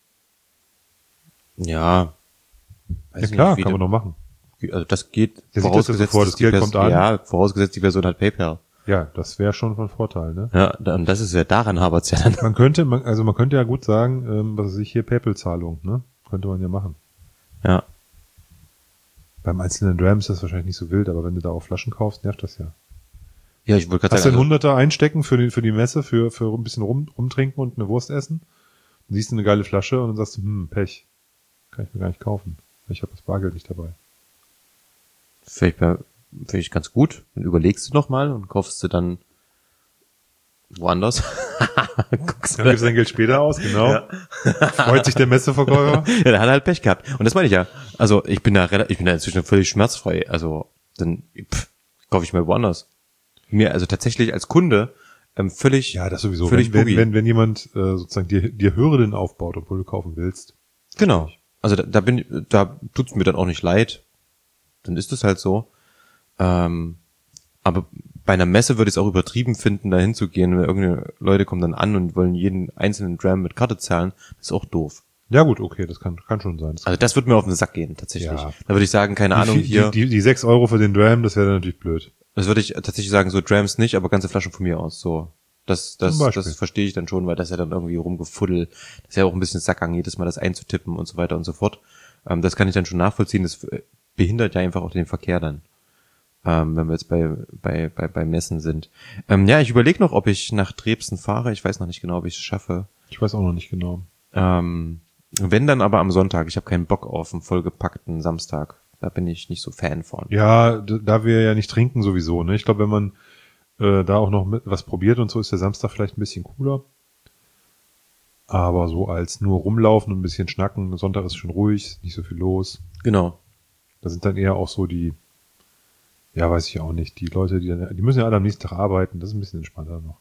Ja. Weiß Ja klar, nicht, wie kann man du- doch machen. Also das geht, Der sieht das ja vorausgesetzt, sofort, dass das die Geld Person, kommt an. ja, vorausgesetzt, die Person hat PayPal. Ja, das wäre schon von Vorteil, ne? Ja, und das ist ja, daran habert's ja dann. Man könnte, man, also man könnte ja gut sagen, ähm, was weiß ich, hier PayPal-Zahlung, ne? Könnte man ja machen. Ja. Beim einzelnen Dram ist das wahrscheinlich nicht so wild, aber wenn du da auch Flaschen kaufst, nervt das ja. Ja, ich wollte gerade Hast du einen sagen, Hunderter einstecken für die, für die Messe, für, für ein bisschen rum, rumtrinken und eine Wurst essen? Dann siehst du eine geile Flasche und dann sagst du, hm, Pech. Kann ich mir gar nicht kaufen. Ich habe das Bargeld nicht dabei. also, vielleicht, bei- vielleicht ganz gut. Dann überlegst du nochmal und kaufst du dann woanders. Guckst Dann gibst du dein Geld später aus, genau. Ja. Freut sich der Messeverkäufer. Ja, der hat halt Pech gehabt. Und das meine ich ja. Also ich bin da relativ, ich bin da inzwischen völlig schmerzfrei. Also dann pff, kaufe ich mal woanders. Mir also tatsächlich als Kunde ähm, völlig, Ja, das sowieso. völlig wenn, wenn, boogie. wenn, wenn jemand äh, sozusagen dir, dir Hürden aufbaut, obwohl du kaufen willst. Genau. Also da, da bin, da tut's mir dann auch nicht leid. Dann ist es halt so. Ähm, aber bei einer Messe würde ich es auch übertrieben finden, da hinzugehen, weil irgendeine Leute kommen dann an und wollen jeden einzelnen Dram mit Karte zahlen. Das ist auch doof. Ja gut, okay, das kann, kann schon sein. Das Also das wird mir auf den Sack gehen, tatsächlich. Ja. Da würde ich sagen, keine die, Ahnung, die, hier. Die, die sechs Euro für den Dram, das wäre dann natürlich blöd. Das würde ich tatsächlich sagen, so Drams nicht, aber ganze Flaschen von mir aus. So, das, das, Zum Beispiel. das verstehe ich dann schon, weil das ja dann irgendwie rumgefuddelt. Das ist ja auch ein bisschen Sackgang, jedes Mal das einzutippen und so weiter und so fort. Ähm, das kann ich dann schon nachvollziehen. Das äh, behindert ja einfach auch den Verkehr dann, ähm, wenn wir jetzt bei bei bei bei Messen sind. Ähm, ja, ich überlege noch, ob ich nach Dresden fahre. Ich weiß noch nicht genau, ob ich es schaffe. Ich weiß auch noch nicht genau. Ähm, wenn dann aber am Sonntag. Ich habe keinen Bock auf einen vollgepackten Samstag. Da bin ich nicht so Fan von. Ja, d- da wir ja nicht trinken sowieso, ne? Ich glaube, wenn man äh, da auch noch mit was probiert und so, ist der Samstag vielleicht ein bisschen cooler. Aber so als nur rumlaufen und ein bisschen schnacken, Sonntag ist schon ruhig, nicht so viel los. Genau. Da sind dann eher auch so die, ja, weiß ich auch nicht, die Leute, die dann, die müssen ja alle am nächsten Tag arbeiten, das ist ein bisschen entspannter noch.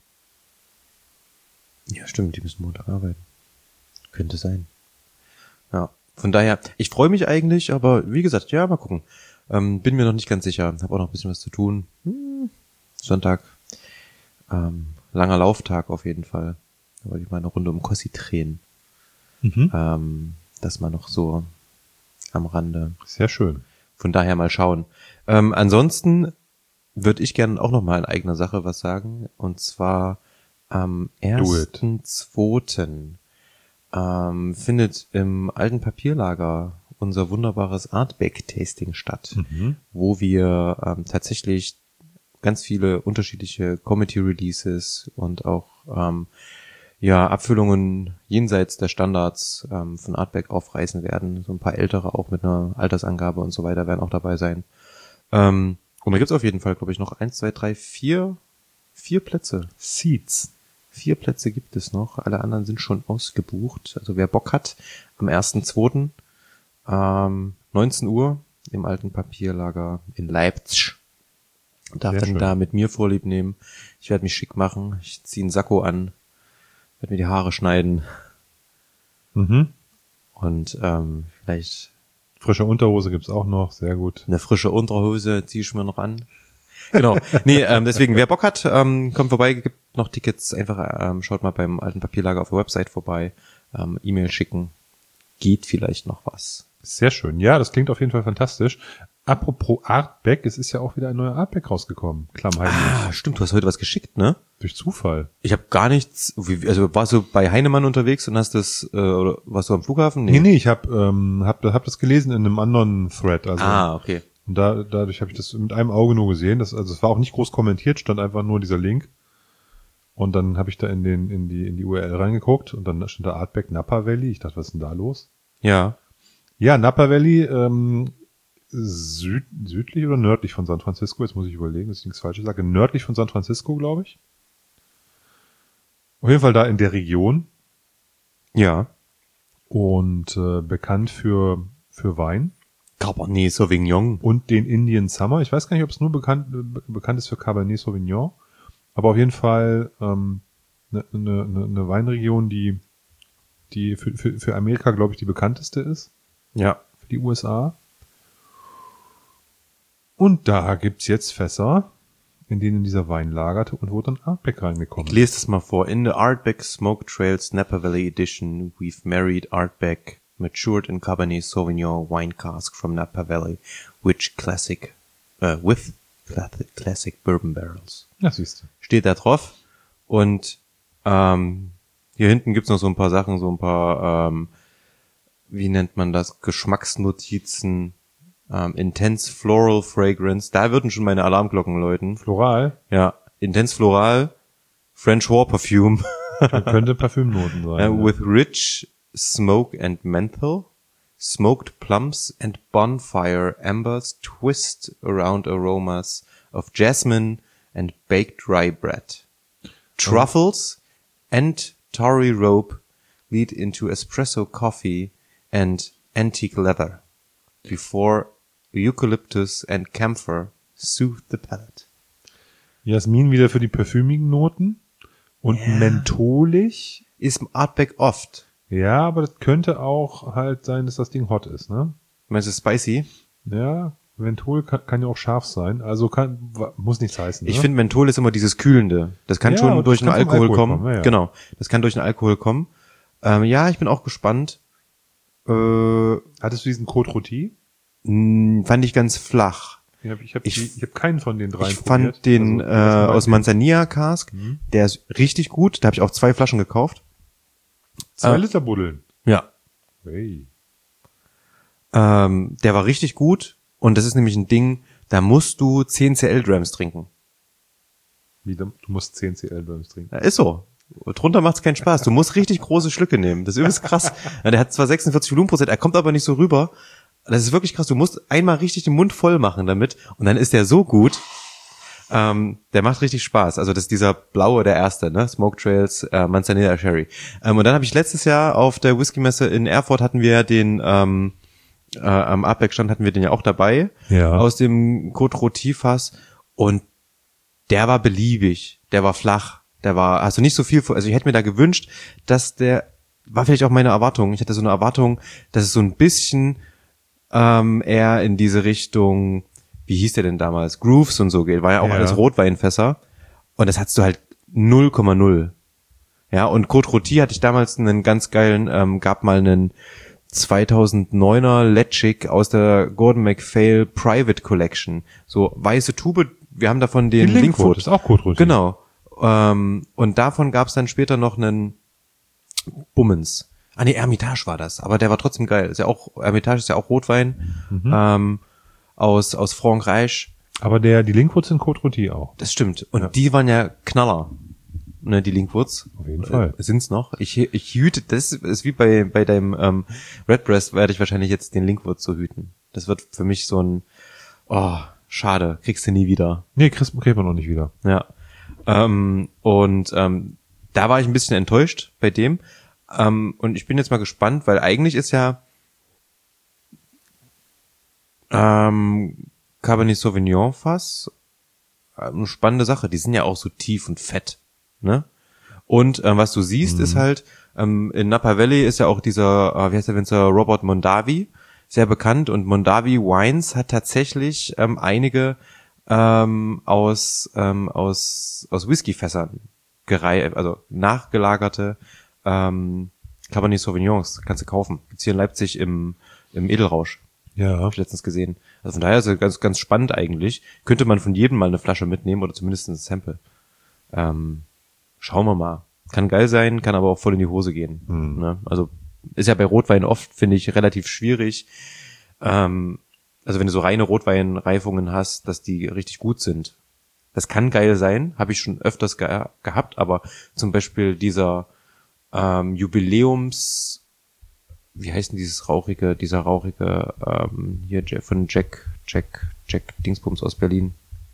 Ja, stimmt, die müssen Montag arbeiten. Könnte sein. Ja, von daher, ich freue mich eigentlich, aber wie gesagt, ja, mal gucken. Ähm, bin mir noch nicht ganz sicher, habe auch noch ein bisschen was zu tun. Hm, Sonntag. Ähm, langer Lauftag auf jeden Fall. Da wollte ich mal eine Runde um Kossi drehen. Mhm. Ähm, das mal noch so am Rande. Sehr schön. Von daher mal schauen. Ähm, ansonsten würde ich gerne auch noch mal in eigener Sache was sagen. Und zwar am ersten zweiten Ähm, findet im alten Papierlager unser wunderbares Artback-Tasting statt, Mhm. wo wir ähm, tatsächlich ganz viele unterschiedliche Comedy-Releases und auch ähm, ja Abfüllungen jenseits der Standards ähm, von Artback aufreißen werden. So ein paar ältere auch mit einer Altersangabe und so weiter werden auch dabei sein. Ähm, und da gibt's auf jeden Fall, glaube ich, noch eins, zwei, drei, vier, vier Plätze. Seeds. Vier Plätze gibt es noch, alle anderen sind schon ausgebucht. Also wer Bock hat, am ersten zweiten ähm, neunzehn Uhr im alten Papierlager in Leipzig. Darf Sehr dann schön. da mit mir Vorlieb nehmen. Ich werde mich schick machen, ich ziehe einen Sakko an, werde mir die Haare schneiden Mhm. und ähm, vielleicht Frische Unterhose gibt's auch noch, sehr gut. eine frische Unterhose ziehe ich mir noch an. Genau. Nee, ähm, deswegen, wer Bock hat, ähm, kommt vorbei, gibt noch Tickets, einfach ähm, schaut mal beim alten Papierlager auf der Website vorbei, ähm, E-Mail schicken, geht vielleicht noch was. Sehr schön. Ja, das klingt auf jeden Fall fantastisch. Apropos Artback, es ist ja auch wieder ein neuer Artback rausgekommen. Klammheimlich. Ah, stimmt, du hast heute was geschickt, ne? Durch Zufall. Ich habe gar nichts, wie- also warst du bei Heinemann unterwegs und hast das, äh, oder warst du am Flughafen? Nee, nee, ich habe ähm, hab, hab das gelesen in einem anderen Thread. Also, Ah, okay. und da, dadurch habe ich das mit einem Auge nur gesehen. Das, also es war auch nicht groß kommentiert, stand einfach nur dieser Link. Und dann habe ich da in den in die in die U R L reingeguckt und dann stand da Artback Napa Valley. Ich dachte, was ist denn da los? Ja. Ja, Napa Valley, ähm, süd, südlich oder nördlich von San Francisco? Jetzt muss ich überlegen, dass ich nichts Falsches sage. Nördlich von San Francisco, glaube ich. Auf jeden Fall da in der Region Ja. und äh, bekannt für für Wein Cabernet Sauvignon. und den Indian Summer. Ich weiß gar nicht, ob es nur bekannt be- bekannt ist für Cabernet Sauvignon, aber auf jeden Fall ähm, eine ne, ne, ne Weinregion, die die für, für, für Amerika, glaube ich, die bekannteste ist, Ja. für die U S A. Und da gibt's jetzt Fässer, in denen dieser Wein lagerte und wo dann Artback reingekommen Ich ist. lese das mal vor. In the Artback Smoke Trails Napa Valley Edition, we've married Artback matured in Cabernet Sauvignon wine cask from Napa Valley, which classic, uh, with classic, classic bourbon barrels. Ja, siehst du. Steht da drauf. Und ähm, hier hinten gibt's noch so ein paar Sachen, so ein paar, ähm, wie nennt man das, Geschmacksnotizen, ähm, Intense Floral Fragrance. Da würden schon meine Alarmglocken läuten. Floral Ja, Intense Floral, French War Perfume. könnte Parfümnoten sein. Uh, ja. with rich smoke and menthol, smoked plums and bonfire embers twist around aromas of jasmine and baked rye bread. Truffles and Tory rope lead into espresso coffee and antique leather before eucalyptus and camphor soothe the palate. Jasmin wieder für die parfümigen Noten und Ja. mentholig. Ist Artback oft. Ja, aber das könnte auch halt sein, dass das Ding hot ist, ne? Meinst du spicy? Ja, Menthol kann, kann ja auch scharf sein, also kann wa- muss nichts heißen. Ich ne? finde, Menthol ist immer dieses Kühlende. Das kann Ja, schon und durch das den kann vom Alkohol, Alkohol kommen. kommen, ja, ja. Genau, das kann durch den Alkohol kommen. Ähm, ja, ich bin auch gespannt. Äh, Hattest du diesen Code Rôti? mh, fand ich ganz flach. Ich habe ich hab, Ich- die- ich hab keinen von den drei Ich fand den Also, äh, was du aus meinst, Manzanilla Cask, Mhm. der ist richtig gut. Da habe ich auch zwei Flaschen gekauft. zwei äh, Liter Buddeln. Ja. Hey. Ähm, der war richtig gut. Und das ist nämlich ein Ding, da musst du zehn C L Drams trinken. Wie, du musst zehn C L Drams trinken. Ja, ist so. Drunter macht's keinen Spaß. Du musst richtig große Schlücke nehmen. Das ist übelst krass. Ja, der hat zwar sechsundvierzig Volumenprozent, er kommt aber nicht so rüber. Das ist wirklich krass. Du musst einmal richtig den Mund voll machen damit und dann ist der so gut. Ähm, der macht richtig Spaß. Also das ist dieser blaue, der erste, ne? Smoke Trails, äh, Manzanilla Sherry. Ähm, und dann habe ich letztes Jahr auf der Whisky-Messe in Erfurt hatten wir den, ähm, äh, am Artback-Stand hatten wir den ja auch dabei. Ja. Aus dem Côte Rôti-Fass. Und der war beliebig. Der war flach. Der war, also nicht so viel, also ich hätte mir da gewünscht, dass der, war vielleicht auch meine Erwartung. Ich hatte so eine Erwartung, dass es so ein bisschen ähm, eher in diese Richtung, wie hieß der denn damals? Grooves und so geht. War ja auch Ja. alles Rotweinfässer. Und das hattest du halt null Komma null. Ja, und Côte Rôtie hatte ich damals einen ganz geilen, ähm, gab mal einen zweitausenddeuner Letschik aus der Gordon MacPhail Private Collection. So weiße Tube, wir haben davon den Die Linkwood. ist auch Côte Rôtie. Genau. Ähm, und davon gab es dann später noch einen Bummens. Ah nee, Hermitage war das, aber der war trotzdem geil. Ist ja auch, Hermitage ist ja auch Rotwein Mhm. ähm, aus aus Frankreich. Aber der, die Linkwoods sind Côte Rôtie auch. Das stimmt. Und Ja. die waren ja Knaller. Ne, die Linkwoods. Auf jeden Fall. Äh, sind's noch. Ich, ich hüte, das ist wie bei, bei deinem ähm, Redbreast, werde ich wahrscheinlich jetzt den Linkwood so hüten. Das wird für mich so ein, oh, schade, kriegst du nie wieder. Nee, kriegt kriegt man noch nicht wieder. Ja. Ähm, und ähm, da war ich ein bisschen enttäuscht bei dem. Ähm, und ich bin jetzt mal gespannt, weil eigentlich ist ja ähm, Cabernet Sauvignon Fass eine spannende Sache. Die sind ja auch so tief und fett. Ne? Und ähm, was du siehst, mhm. ist halt, ähm, in Napa Valley ist ja auch dieser, äh, wie heißt der Winzer, Robert Mondavi, sehr bekannt. Und Mondavi Wines hat tatsächlich ähm, einige ähm, aus ähm, aus aus Whiskyfässern gereiht, also nachgelagerte ähm, Cabernet Sauvignons kannst du kaufen. Gibt's hier in Leipzig im im Edelrausch. Ja. Hab ich letztens gesehen. Also von daher ist es ganz ganz spannend eigentlich. Könnte man von jedem mal eine Flasche mitnehmen oder zumindest ein Sample. Ähm, Schauen wir mal. Kann geil sein, kann aber auch voll in die Hose gehen. Mhm. Ne? Also ist ja bei Rotwein oft, finde ich, relativ schwierig. Ähm, also wenn du so reine Rotweinreifungen hast, dass die richtig gut sind. Das kann geil sein, habe ich schon öfters ge- gehabt, aber zum Beispiel dieser ähm, Jubiläums, wie heißt denn dieses rauchige, dieser rauchige ähm, hier von Jack, Jack, Jack Dingsbums aus Berlin.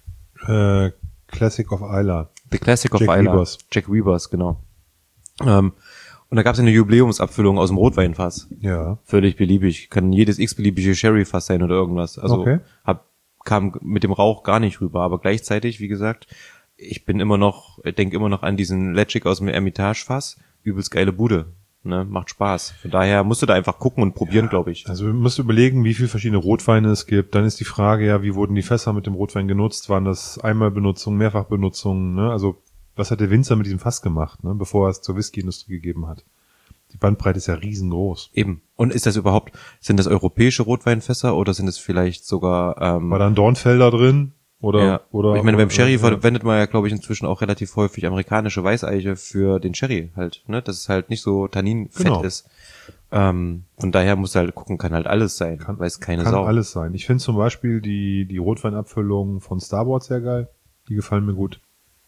Äh, Classic of Isla. The Classic of Jack Isla. Weavers. Jack Weavers, genau. Ähm, und da gab es eine Jubiläumsabfüllung aus dem Rotweinfass. Ja. Völlig beliebig. Kann jedes x-beliebige Sherry-Fass sein oder irgendwas. Also Okay. hab, kam mit dem Rauch gar nicht rüber. Aber gleichzeitig, wie gesagt, ich bin immer noch, denke immer noch an diesen Letschik aus dem Hermitage-Fass. Übelst geile Bude. Ne? Macht Spaß. Von daher musst du da einfach gucken und probieren, ja, glaube ich. Also du musst überlegen, wie viele verschiedene Rotweine es gibt. Dann ist die Frage ja, wie wurden die Fässer mit dem Rotwein genutzt? Waren das Einmalbenutzung, Mehrfachbenutzung? Ne? Also was hat der Winzer mit diesem Fass gemacht, ne? Bevor er es zur Whisky-Industrie gegeben hat? Die Bandbreite ist ja riesengroß. Eben. Und ist das überhaupt, sind das europäische Rotweinfässer oder sind es vielleicht sogar... Ähm, War da ein Dornfelder drin? Oder, ja. oder, ich meine, beim Sherry ja. verwendet man ja, glaube ich, inzwischen auch relativ häufig amerikanische Weißeiche für den Sherry halt, ne, dass es halt nicht so tanninfett Genau. ist. Ähm, von daher musst du halt gucken, kann halt alles sein, Kann, weiß keine kann Sau. alles sein. Ich finde zum Beispiel die, die Rotweinabfüllung von Starboard sehr geil. Die gefallen mir gut.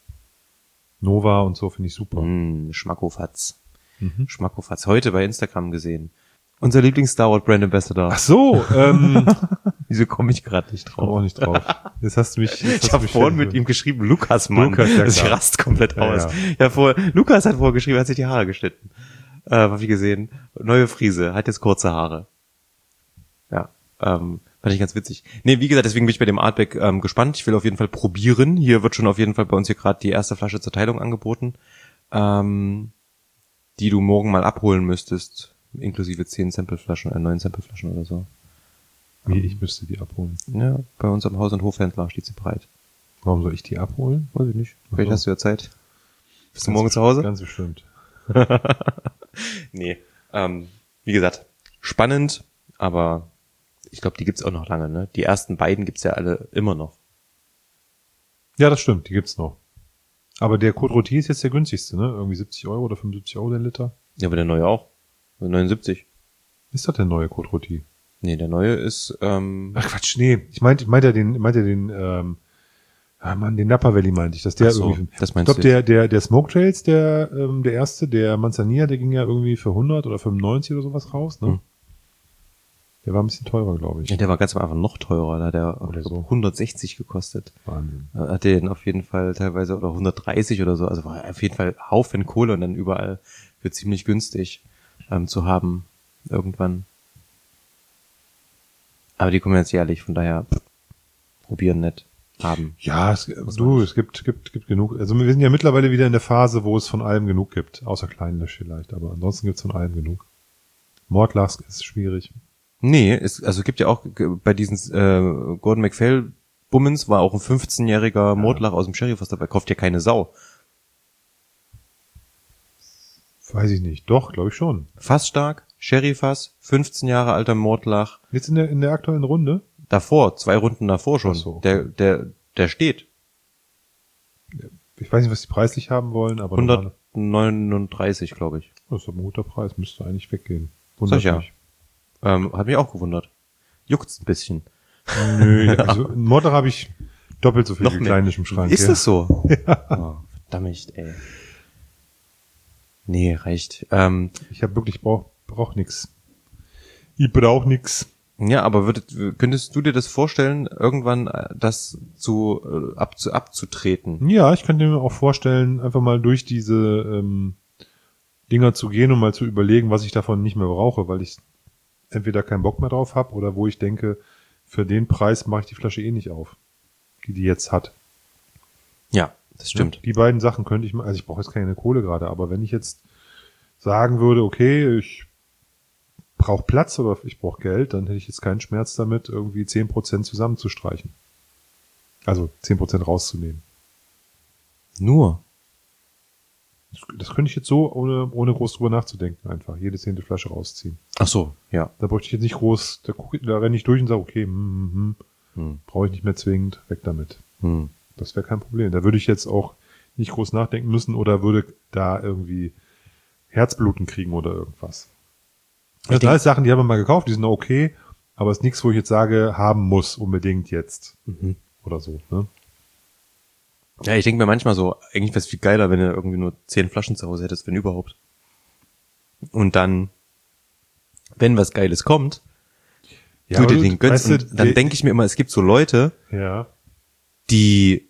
Nova und so finde ich super. Mm, Schmackofatz. Mhm. Schmackofatz. Heute bei Instagram gesehen. Unser Lieblings-Star Wars Brand Ambassador. Ach so, ähm, Wieso komme ich gerade nicht komm drauf? auch nicht drauf. Jetzt hast du mich, jetzt hast Ich du habe mich vorhin fertig mit ihm geschrieben, Lukas, Mann. Lukas, ja, das klar. rast komplett Ja, aus. ja. Ja, vor, Lukas hat vorher geschrieben, hat sich die Haare geschnitten. Äh, hab ich gesehen. Neue Frise, hat jetzt kurze Haare. Ja, ähm, fand ich ganz witzig. Nee, wie gesagt, deswegen bin ich bei dem Artback ähm, gespannt. Ich will auf jeden Fall probieren. Hier wird schon auf jeden Fall bei uns hier gerade die erste Flasche zur Teilung angeboten, ähm, die du morgen mal abholen müsstest. Inklusive zehn Sampleflaschen, äh, neun Sampleflaschen oder so. Wie, ich müsste die abholen. Ja, bei uns am Haus- und Hofhändler steht sie bereit. Warum soll ich die abholen? Weiß ich nicht. Vielleicht so. hast du ja Zeit. Bist du Ganz morgen zu Hause? Ganz bestimmt. Nee. Ähm, wie gesagt, spannend, aber ich glaube, die gibt's auch noch lange, ne? Die ersten beiden gibt's ja alle immer noch. Ja, das stimmt, die gibt's noch. Aber der Côte Rôtie ist jetzt der günstigste, ne? Irgendwie siebzig Euro oder fünfundsiebzig Euro der Liter. Ja, aber der neue auch. neunundsiebzig. Ist das der neue Côte Rôtie? Nee, der neue ist, ähm, Ach Quatsch, nee. Ich meinte, ich meinte ja den, ich meinte ja den, ähm, ah Mann, den Napa Valley meinte ich, dass der Ach so, irgendwie, das ich meinst glaube, du der, der, der Smoke Trails, der, ähm, der erste, der Manzanilla, der ging ja irgendwie für hundert oder fünfundneunzig oder sowas raus, ne? Hm. Der war ein bisschen teurer, glaube ich. ja, der war ganz am Anfang noch teurer, da hat der Oder ich glaub, so. hundertsechzig gekostet. Wahnsinn. Äh, Hat den auf jeden Fall teilweise oder hundertdreißig oder so, also war auf jeden Fall Haufen Kohle und dann überall für ziemlich günstig ähm, zu haben irgendwann. Aber die kommen jetzt jährlich, von daher pff, probieren nicht, haben. Ja, es, du, es gibt, gibt, gibt genug. Also wir sind ja mittlerweile wieder in der Phase, wo es von allem genug gibt. Außer Kleinlösch vielleicht, aber ansonsten gibt es von allem genug. Mordlachs ist schwierig. Nee, es also gibt ja auch g- bei diesen äh, Gordon MacPhail Bummens war auch ein fünfzehnjähriger Mordlach aus dem Sherryfass dabei, kauft ja keine Sau. Weiß ich nicht. Doch, glaube ich schon. Fassstark, Sherryfass, fünfzehn Jahre alter Mordlach. Jetzt in der in der aktuellen Runde? Davor, zwei Runden davor schon. Ach so, okay. Der, der, der steht. Ich weiß nicht, was die preislich haben wollen, aber hundertneununddreißig, glaube ich. Das ist aber ein guter Preis, müsste eigentlich weggehen. Sag ich ja. Ähm, hat mich auch gewundert. Juckt's ein bisschen. Nö, also in Mordlach habe ich doppelt so viel Noch wie mehr. Kleinisch im Schrank. Ist ja. das so? Ja. Oh, verdammt, ey. Nee, reicht. Ähm, Ich habe wirklich, brauch, brauch nix. Ich brauch nix. ja, aber würdet, könntest du dir das vorstellen, irgendwann äh, das zu, äh, abzu, abzutreten? Ja, ich könnte mir auch vorstellen, einfach mal durch diese ähm, Dinger zu gehen und mal zu überlegen, was ich davon nicht mehr brauche, weil ich entweder keinen Bock mehr drauf habe oder wo ich denke, für den Preis mache ich die Flasche eh nicht auf, die die jetzt hat. Ja, das stimmt. Ja, die beiden Sachen könnte ich mal, also ich brauche jetzt keine Kohle gerade, aber wenn ich jetzt sagen würde, okay, ich brauche Platz oder ich brauche Geld, dann hätte ich jetzt keinen Schmerz damit, irgendwie zehn Prozent zusammenzustreichen. Also zehn Prozent rauszunehmen. Nur. Das, das könnte ich jetzt so, ohne, ohne groß drüber nachzudenken, einfach jede zehnte Flasche rausziehen. Ach so, ja. Da bräuchte ich jetzt nicht groß, da, guck, da renne ich durch und sage, okay, hm, hm, hm, Hm. brauche ich nicht mehr zwingend, weg damit. Hm. Das wäre kein Problem. Da würde ich jetzt auch nicht groß nachdenken müssen oder würde da irgendwie Herzbluten kriegen oder irgendwas. Das sind alles Sachen, die haben wir mal gekauft, die sind okay, aber es ist nichts, wo ich jetzt sage, haben muss unbedingt jetzt. Mhm. Oder so, ne? Ja, ich denke mir manchmal so, eigentlich wäre es viel geiler, wenn du irgendwie nur zehn Flaschen zu Hause hättest, wenn überhaupt. Und dann, wenn was Geiles kommt, Ja, du aber dir du- den gönnst. weißt du, Und dann der- denke ich mir immer, es gibt so Leute, Ja. die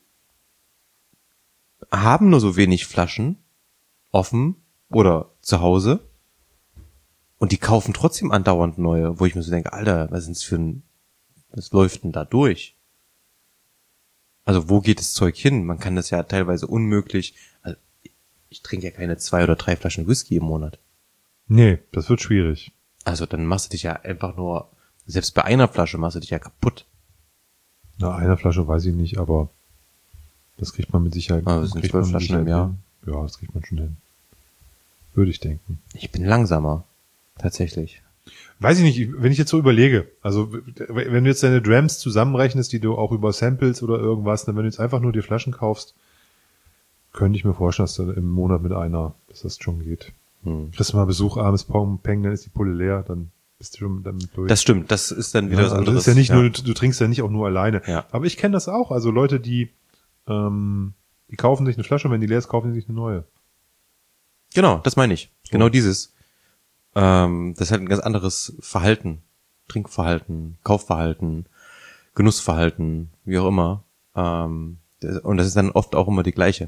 haben nur so wenig Flaschen offen oder zu Hause und die kaufen trotzdem andauernd neue, wo ich mir so denke, Alter, was ist für ein, was läuft denn da durch? Also wo geht das Zeug hin? Man kann das ja teilweise unmöglich, also ich trinke ja keine zwei oder drei Flaschen Whisky im Monat. Nee, das wird schwierig. Also dann machst du dich ja einfach nur, selbst bei einer Flasche machst du dich ja kaputt. Na, einer Flasche weiß ich nicht, aber das kriegt man mit Sicherheit. Ah, das sind kriegt zwölf man mit Flaschen im Sicherheit Jahr. hin. Ja, das kriegt man schon hin. Würde ich denken. Ich bin langsamer. Tatsächlich. Weiß ich nicht, wenn ich jetzt so überlege, also wenn du jetzt deine Drams zusammenrechnest, die du auch über Samples oder irgendwas, dann wenn du jetzt einfach nur die Flaschen kaufst, könnte ich mir vorstellen, dass du im Monat mit einer, dass das schon geht. Hm. Kriegst du mal Besuch, abends Pong, Peng, dann ist die Pulle leer, dann bist du schon damit durch. Das stimmt, das ist dann wieder ja, was also anderes. das ist ja nicht nur, du, du trinkst ja nicht auch nur alleine. Ja. Aber ich kenne das auch, also Leute, die, ähm, die kaufen sich eine Flasche, und wenn die leer ist, kaufen sie sich eine neue. Genau, das meine ich. Genau dieses. Ähm, das ist halt ein ganz anderes Verhalten. Trinkverhalten, Kaufverhalten, Genussverhalten, wie auch immer. Ähm, das, und das ist dann oft auch immer die gleiche.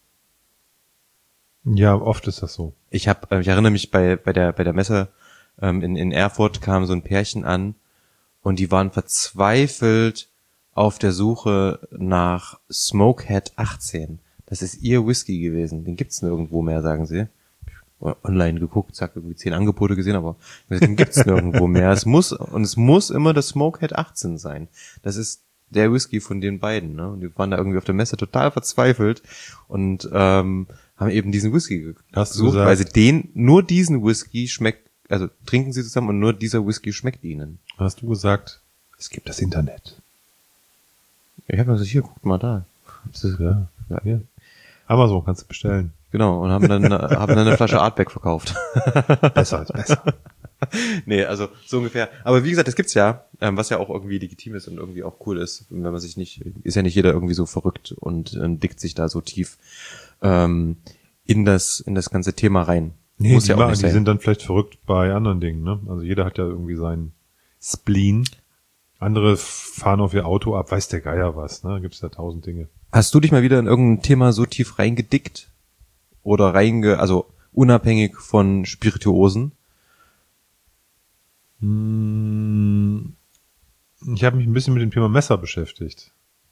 Ja, oft ist das so. Ich habe, äh, ich erinnere mich bei bei der bei der Messe ähm, in in Erfurt kam so ein Pärchen an und die waren verzweifelt auf der Suche nach Smokehead achtzehn. Das ist ihr Whisky gewesen. Den gibt's nirgendwo mehr, sagen sie. Online geguckt, sagt irgendwie zehn Angebote gesehen, aber den gibt's nirgendwo mehr. Es muss und es muss immer das Smokehead achtzehn sein. Das ist der Whisky von den beiden, ne? Und die waren da irgendwie auf der Messe total verzweifelt und ähm, haben eben diesen Whisky Hast du gesucht, gesagt? weil sie den, nur diesen Whisky schmeckt, also trinken sie zusammen und nur dieser Whisky schmeckt ihnen. Hast du gesagt, es gibt das Internet. Ich habe gesagt, hier, guckt mal da. Das ist, Ja, ja, ja. Amazon kannst du bestellen. genau, und haben dann, haben dann eine Flasche Artback verkauft. Besser ist besser. Nee, also so ungefähr. Aber wie gesagt, das gibt's ja, ähm, was ja auch irgendwie legitim ist und irgendwie auch cool ist, wenn man sich nicht, ist ja nicht jeder irgendwie so verrückt und ähm, dickt sich da so tief ähm, in das in das ganze Thema rein. Nee, Muss die, ja auch machen, nicht die sein. sind dann vielleicht verrückt bei anderen Dingen, ne? Also jeder hat ja irgendwie seinen Spleen. Andere fahren auf ihr Auto ab, weiß der Geier was, ne? Gibt's ja tausend Dinge. Hast du dich mal wieder in irgendein Thema so tief reingedickt oder reinge, also unabhängig von Spirituosen? Hm, ich habe mich ein bisschen mit dem Thema Messer beschäftigt.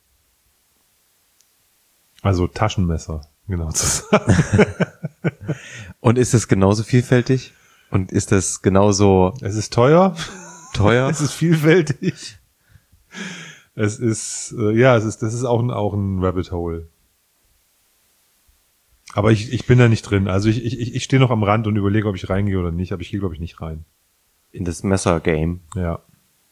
Also Taschenmesser, genau zu sagen. Und ist das genauso vielfältig? Und ist das genauso Es ist teuer, teuer? es ist vielfältig. Es ist, äh, ja, es ist, das ist auch ein, auch ein Rabbit Hole. Aber ich, ich bin da nicht drin. Also ich, ich, ich stehe noch am Rand und überlege, ob ich reingehe oder nicht, aber ich gehe, glaube ich, nicht rein. In das Messer-Game. Ja.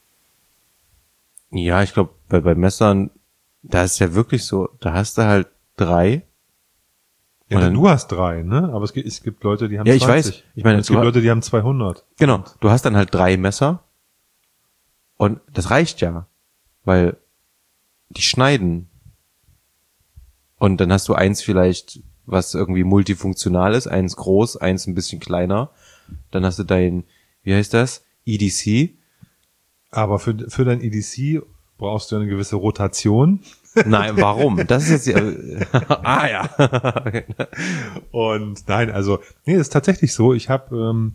Ja, ich glaube, bei, bei Messern, da ist ja wirklich so, da hast du halt drei. Ja, dann, du hast drei, ne? Aber es gibt, es gibt Leute, die haben ja, ich zwanzig. weiß. Ich meine, es gibt Leute, die haben zweihundert. Genau. Du hast dann halt drei Messer. Und das reicht ja. Weil die schneiden. Und dann hast du eins vielleicht, was irgendwie multifunktional ist, eins groß, eins ein bisschen kleiner. Dann hast du dein, wie heißt das? E D C. Aber für, für dein E D C brauchst du eine gewisse Rotation. Nein, warum? Das ist jetzt, ah ja. Und nein, also, nee, das ist tatsächlich so. Ich habe, ähm,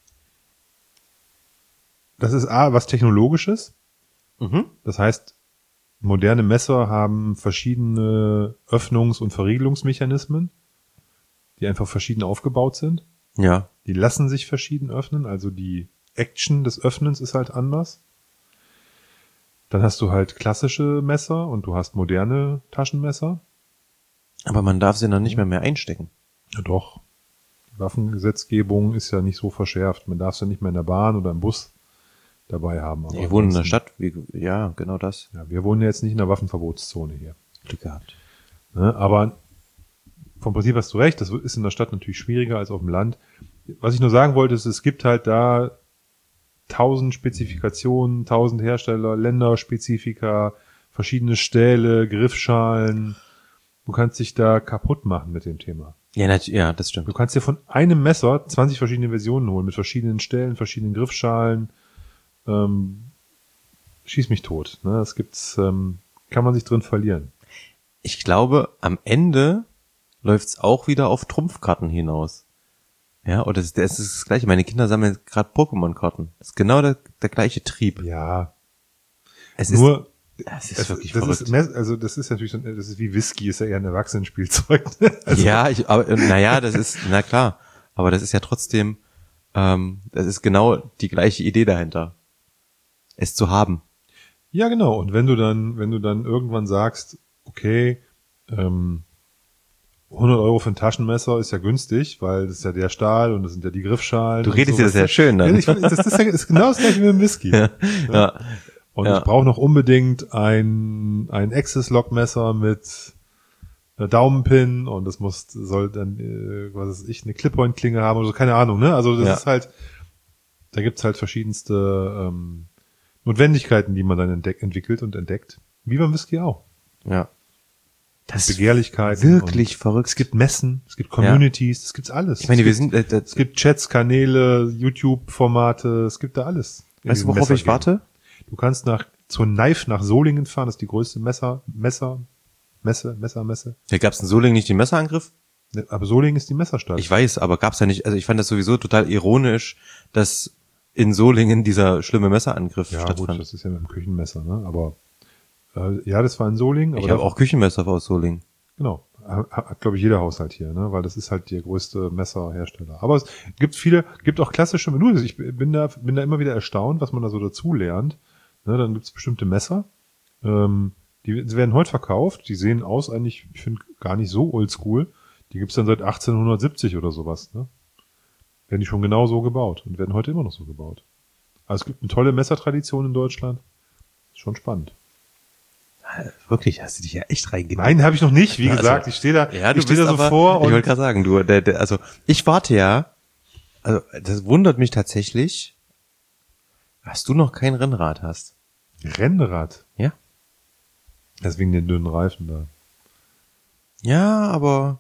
das ist A, was Technologisches. Mhm. Das heißt, moderne Messer haben verschiedene Öffnungs- und Verriegelungsmechanismen, die einfach verschieden aufgebaut sind. Ja. Die lassen sich verschieden öffnen, also die Action des Öffnens ist halt anders. Dann hast du halt klassische Messer und du hast moderne Taschenmesser. Aber man darf sie dann nicht mehr mehr einstecken. Ja doch. Die Waffengesetzgebung ist ja nicht so verschärft. Man darf sie nicht mehr in der Bahn oder im Bus dabei haben. Aber Wir wohnen in der ansonsten- Stadt, wie, ja, genau das. Ja, wir wohnen ja jetzt nicht in der Waffenverbotszone hier. Glück gehabt. Ne? Aber vom Prinzip hast du recht, das ist in der Stadt natürlich schwieriger als auf dem Land. Was ich nur sagen wollte, ist, es gibt halt da tausend Spezifikationen, tausend Hersteller, Länderspezifika, verschiedene Stähle, Griffschalen. Du kannst dich da kaputt machen mit dem Thema. Ja, nat- ja, das stimmt. Du kannst dir von einem Messer zwanzig verschiedene Versionen holen, mit verschiedenen Stellen, verschiedenen Griffschalen. Ähm, schieß mich tot. Ne? Das gibt's, ähm, kann man sich drin verlieren. Ich glaube, am Ende läuft's auch wieder auf Trumpfkarten hinaus. Ja, oder das, das ist das Gleiche. Meine Kinder sammeln gerade Pokémon-Karten. Das ist genau der, der gleiche Trieb. Ja, Es nur ist, es ist es, wirklich das verrückt. ist, Mess- also das ist natürlich, so, das ist wie Whisky, ist ja eher ein Erwachsenenspielzeug. Ne? Also, ja, ich, aber, naja, das ist, na klar. Aber das ist ja trotzdem, ähm, das ist genau die gleiche Idee dahinter. Es zu haben. ja, genau. Und wenn du dann, wenn du dann irgendwann sagst, okay, ähm, hundert Euro für ein Taschenmesser ist ja günstig, weil das ist ja der Stahl und das sind ja die Griffschalen. Du und redest so, dir das weißt ja du? schön dann. Ja, ich, find, das, ist ja, ist genau das gleiche wie mit dem Whisky. Ja, ja. Und Ja. ich brauche noch unbedingt ein, ein Access-Lock-Messer mit einer Daumenpin und das muss, soll dann, äh, was weiß ich, eine Clip-Point-Klinge haben oder so, keine Ahnung, ne? Also das Ja. ist halt, da gibt's halt verschiedenste ähm, Notwendigkeiten, die man dann entdeck, entwickelt und entdeckt. Wie beim Whisky auch. Ja. Das ist Begehrlichkeiten. wirklich Und verrückt. es gibt Messen, es gibt Communities, es gibt's alles. Ich meine, es wir gibt, sind, äh, das, es gibt Chats, Kanäle, YouTube-Formate, es gibt da alles. in weißt du, diesem worauf ich Messergame. warte? Du kannst nach zur Knife nach Solingen fahren, das ist die größte Messer, Messer, Messe, Messermesse. Da gab's in Solingen nicht den Messerangriff? Ne, aber Solingen ist die Messerstadt. Ich weiß, aber gab's ja nicht, also ich fand das sowieso total ironisch, dass in Solingen dieser schlimme Messerangriff ja, gut, stattfand. das ist ja mit dem Küchenmesser, ne? Aber äh, ja, das war in Solingen. Aber Ich habe da- auch Küchenmesser aus Solingen. Genau. Hat, hat glaube ich, jeder Haushalt hier, ne? Weil das ist halt der größte Messerhersteller. Aber es gibt viele, gibt auch klassische Menüs. Ich bin da, bin da immer wieder erstaunt, was man da so dazu lernt. Ne? Dann gibt's bestimmte Messer. Ähm, die werden heute verkauft. Die sehen aus eigentlich, ich finde, gar nicht so oldschool. Die gibt's dann seit achtzehnhundertsiebzig oder sowas, ne? Werden die schon genau so gebaut und werden heute immer noch so gebaut. Also es gibt eine tolle Messertradition in Deutschland. Ist schon spannend. Wirklich, hast du dich ja echt reingenommen. Nein, habe ich noch nicht. Wie Ja, gesagt, also- ich stehe da, Ja, du ich stehe bist da so aber, vor ich und wollte gerade sagen, du, der, der, also ich warte ja, also das wundert mich tatsächlich, dass du noch kein Rennrad hast. Rennrad. Ja? Das ist wegen den dünnen Reifen da. Ja, aber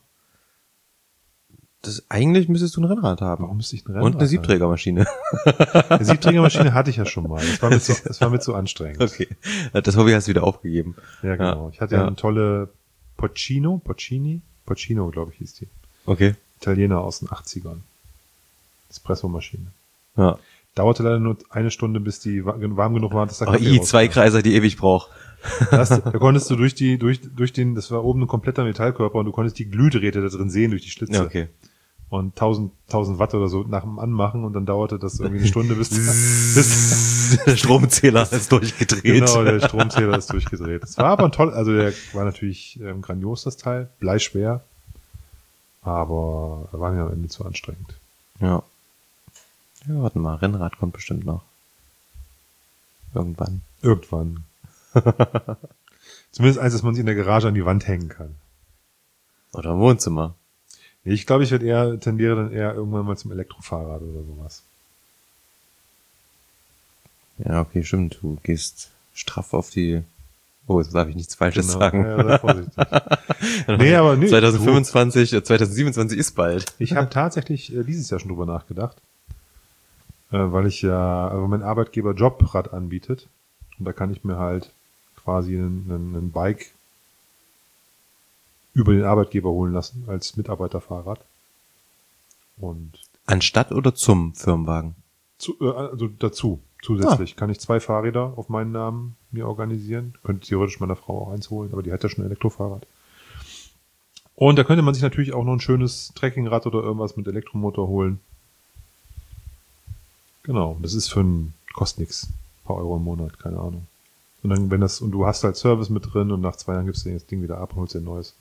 das eigentlich müsstest du ein Rennrad haben. Warum müsste ich ein Rennrad Und eine Siebträgermaschine. haben? Eine Siebträgermaschine hatte ich ja schon mal. Das war mir zu, das war mir zu anstrengend. Okay. Das Hobby hast du wieder aufgegeben. Ja, genau. Ja. Ich hatte ja Ja. eine tolle Poccino, Poccini, Poccino, glaube ich, hieß die. Okay. Italiener aus den achtzigern. Espressomaschine. Ja. Dauerte leider nur eine Stunde, bis die wa- warm genug war, dass da Oh, Kaffee I, rauskam. zwei Kreiser, die ewig braucht. Da, hast, du- da konntest du durch die, durch, durch den, das war oben ein kompletter Metallkörper und du konntest die Glühdrähte da drin sehen durch die Schlitze. Ja, okay. Und tausend, tausend Watt oder so nach dem Anmachen und dann dauerte das irgendwie eine Stunde bis, bis Der Stromzähler ist durchgedreht. genau, der Stromzähler ist durchgedreht. Es war aber ein toll, also der war natürlich ähm, grandios, das Teil, bleischwer. Aber war mir am Ende zu anstrengend. Ja. Ja, warte mal, Rennrad kommt bestimmt noch. Irgendwann. Irgendwann. Zumindest eins, dass man sich in der Garage an die Wand hängen kann. Oder im Wohnzimmer. Nee, ich glaube, ich werde eher, tendiere dann eher irgendwann mal zum Elektrofahrrad oder sowas. Ja, okay, stimmt. Du gehst straff auf die... Oh, jetzt darf ich nichts Falsches Genau. sagen. Ja, sei vorsichtig. Nee, aber nee. zwanzig fünfundzwanzig, äh, zwanzig siebenundzwanzig ist bald. Ich habe tatsächlich äh, dieses Jahr schon drüber nachgedacht, äh, weil ich ja, also mein Arbeitgeber Jobrad anbietet und da kann ich mir halt quasi einen, einen, einen Bike über den Arbeitgeber holen lassen als Mitarbeiterfahrrad. Und Anstatt oder zum Firmenwagen? zu, äh, also dazu zusätzlich ah. kann ich zwei Fahrräder auf meinen Namen mir organisieren. Könnte theoretisch meiner Frau auch eins holen, aber die hat ja schon ein Elektrofahrrad. Und da könnte man sich natürlich auch noch ein schönes Trekkingrad oder irgendwas mit Elektromotor holen. Genau, das ist für ein, kostet nix. Ein paar Euro im Monat, keine Ahnung. Und dann, wenn das, und du hast halt Service mit drin und nach zwei Jahren gibst du das Ding wieder ab und holst dir ein neues.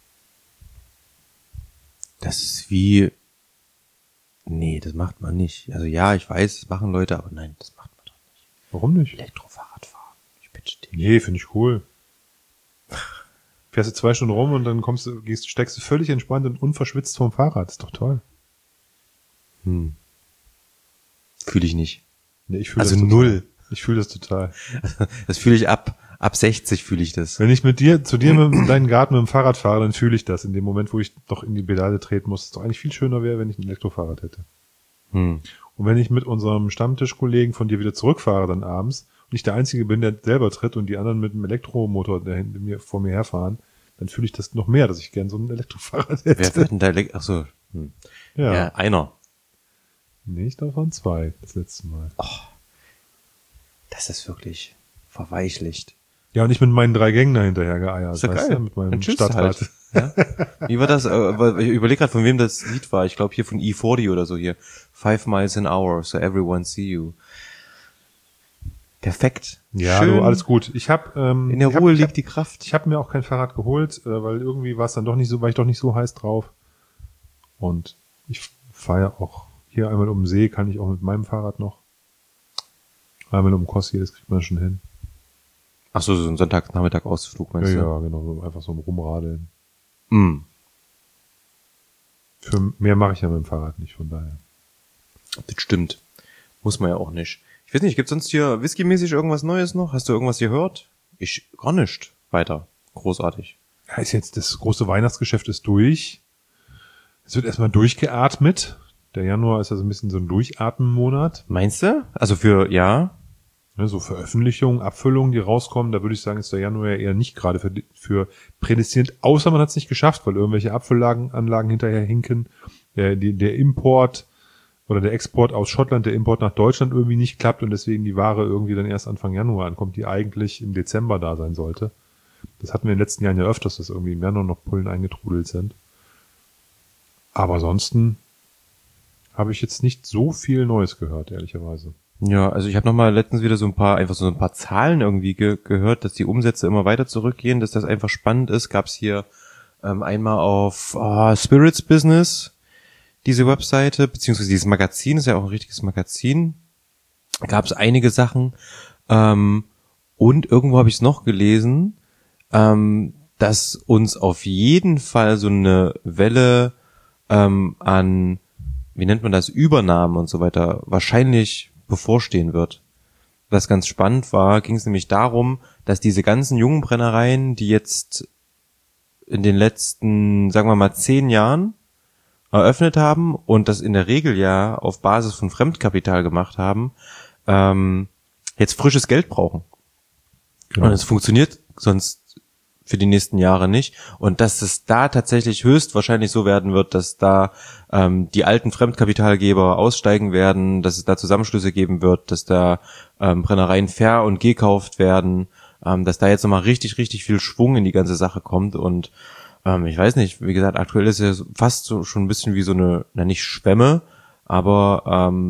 Das ist wie, nee, das macht man nicht. Also ja, ich weiß, das machen Leute, aber nein, das macht man doch nicht. Warum nicht? Elektrofahrrad fahren. Ich bitte dich. Nee, finde ich cool. Fährst du zwei Stunden rum und dann kommst du, gehst, steigst du völlig entspannt und unverschwitzt vom Fahrrad. Ist doch toll. Hm. Fühle ich nicht. Nee, ich fühle also das null. Ich fühle das total. Das fühle ich ab, ab sechzig fühle ich das. Wenn ich mit dir, zu dir mit deinem Garten mit dem Fahrrad fahre, dann fühle ich das. In dem Moment, wo ich doch in die Pedale treten muss, es doch eigentlich viel schöner wäre, wenn ich ein Elektrofahrrad hätte. Hm. Und wenn ich mit unserem Stammtischkollegen von dir wieder zurückfahre dann abends und ich der Einzige bin, der selber tritt und die anderen mit einem Elektromotor der hinter mir, vor mir herfahren, dann fühle ich das noch mehr, dass ich gern so ein Elektrofahrrad hätte. Wer wird denn da Elekt- Ach so. Hm. Ja. ja, einer. Nee, ich glaube, waren zwei das letzte Mal. Oh, das ist wirklich verweichlicht. Ja, und ich mit meinen drei Gängen dahinter geeiert. Ist ja weißt geil. du, mit meinem Dann tschüss Stadtrad. halt. Ja? Wie war das? Ich überlege gerade, von wem das Lied war. Ich glaube hier von E vierzig oder so hier. Five miles an hour, so everyone see you. Perfekt. Ja, Schön. du, alles gut. Ich habe ähm, in der ich hab, Ruhe ich liegt hab, die Kraft. Ich habe mir auch kein Fahrrad geholt, äh, weil irgendwie war es dann doch nicht so, war ich doch nicht so heiß drauf. Und ich fahre ja auch hier einmal um den See, kann ich auch mit meinem Fahrrad noch. Einmal um Kossi, das kriegt man schon hin. Ach so, so ein Sonntagnachmittag-Ausflug, meinst ja, du? Ja, genau, so einfach so rumradeln. Mm. Für mehr mache ich ja mit dem Fahrrad nicht, von daher. Das stimmt. Muss man ja auch nicht. Ich weiß nicht, gibt's sonst hier whiskymäßig irgendwas Neues noch? Hast du irgendwas gehört? Ich gar nicht. Weiter. Großartig. Ja, ist jetzt, das große Weihnachtsgeschäft ist durch. Es wird erstmal durchgeatmet. Der Januar ist also ein bisschen so ein Durchatmen-Monat. Meinst du? Also für, ja. Ne, so Veröffentlichungen, Abfüllungen, die rauskommen, da würde ich sagen, ist der Januar ja eher nicht gerade für, für prädestiniert, außer man hat es nicht geschafft, weil irgendwelche Abfüllanlagen hinterher hinken. Der, die, der Import oder der Export aus Schottland, der Import nach Deutschland irgendwie nicht klappt und deswegen die Ware irgendwie dann erst Anfang Januar ankommt, die eigentlich im Dezember da sein sollte. Das hatten wir in den letzten Jahren ja öfters, dass irgendwie im Januar noch Pullen eingetrudelt sind. Aber ansonsten habe ich jetzt nicht so viel Neues gehört, ehrlicherweise. Ja, also ich habe nochmal letztens wieder so ein paar, einfach so ein paar Zahlen irgendwie ge- gehört, dass die Umsätze immer weiter zurückgehen, dass das einfach spannend ist. Gab's hier ähm, einmal auf oh, Spirits Business, diese Webseite, beziehungsweise dieses Magazin, ist ja auch ein richtiges Magazin. Gab's einige Sachen. Ähm, und irgendwo habe ich es noch gelesen, ähm, dass uns auf jeden Fall so eine Welle ähm, an, wie nennt man das, Übernahmen und so weiter wahrscheinlich bevorstehen wird. Was ganz spannend war, ging es nämlich darum, dass diese ganzen jungen Brennereien, die jetzt in den letzten, sagen wir mal, zehn Jahren eröffnet haben und das in der Regel ja auf Basis von Fremdkapital gemacht haben, ähm, jetzt frisches Geld brauchen. Genau. Und es funktioniert sonst für die nächsten Jahre nicht. Und dass es da tatsächlich höchstwahrscheinlich so werden wird, dass da ähm, die alten Fremdkapitalgeber aussteigen werden, dass es da Zusammenschlüsse geben wird, dass da ähm, Brennereien ver- und gekauft werden, ähm, dass da jetzt nochmal richtig, richtig viel Schwung in die ganze Sache kommt. Und ähm, ich weiß nicht, wie gesagt, aktuell ist es fast so, schon ein bisschen wie so eine, na nicht Schwemme, aber ähm,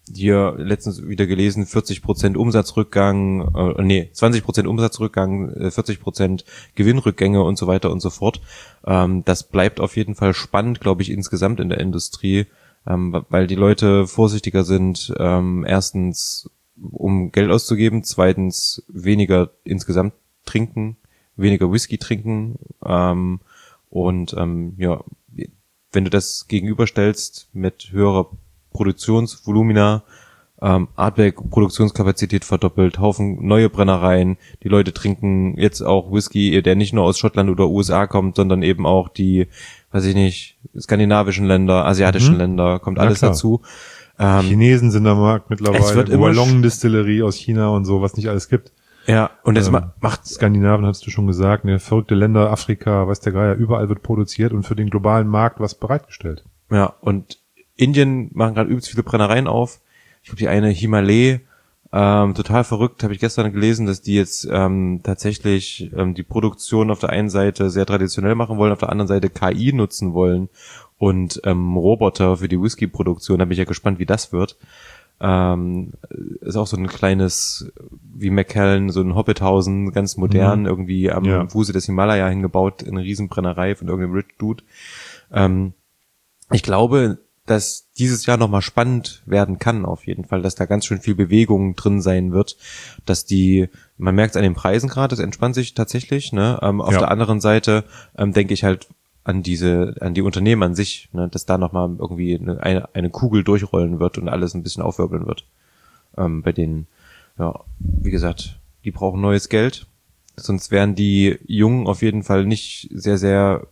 hier letztens wieder gelesen, vierzig Prozent Umsatzrückgang, äh, nee, zwanzig Prozent Umsatzrückgang, äh, vierzig Prozent Gewinnrückgänge und so weiter und so fort. Ähm, das bleibt auf jeden Fall spannend, glaube ich, insgesamt in der Industrie, ähm, weil die Leute vorsichtiger sind, ähm, erstens um Geld auszugeben, zweitens weniger insgesamt trinken, weniger Whisky trinken, ähm, und ähm, ja, wenn du das gegenüberstellst mit höherer Produktionsvolumina, ähm, Artberg Produktionskapazität verdoppelt, Haufen neue Brennereien, die Leute trinken jetzt auch Whisky, der nicht nur aus Schottland oder U S A kommt, sondern eben auch die, weiß ich nicht, skandinavischen Länder, asiatischen mhm. Länder, kommt alles dazu. Ähm, Chinesen sind am Markt mittlerweile, Wallon-Distillerie aus China und so, was nicht alles gibt. Ja, und das ähm, macht Skandinavien, hast du schon gesagt, ne, verrückte Länder, Afrika, weiß der Geier, überall wird produziert und für den globalen Markt was bereitgestellt. Ja, und Indien machen gerade übelst viele Brennereien auf. Ich glaube, die eine Himalay, ähm, total verrückt, habe ich gestern gelesen, dass die jetzt ähm, tatsächlich ähm, die Produktion auf der einen Seite sehr traditionell machen wollen, auf der anderen Seite K I nutzen wollen und ähm, Roboter für die Whisky-Produktion. Da bin ich ja gespannt, wie das wird. Ähm, ist auch so ein kleines, wie Macallan, so ein Hobbithausen, ganz modern, mhm. irgendwie am ja. Fuße des Himalaya hingebaut, eine Riesenbrennerei von irgendeinem Rich Dude. Ähm, ich glaube, dass dieses Jahr nochmal spannend werden kann, auf jeden Fall, dass da ganz schön viel Bewegung drin sein wird, dass die, man merkt es an den Preisen gerade, das entspannt sich tatsächlich, ne, ähm, auf ja. der anderen Seite ähm, denke ich halt an diese, an die Unternehmen an sich, ne, dass da nochmal irgendwie eine, eine Kugel durchrollen wird und alles ein bisschen aufwirbeln wird. Ähm, bei denen, ja, wie gesagt, die brauchen neues Geld, sonst werden die Jungen auf jeden Fall nicht sehr, sehr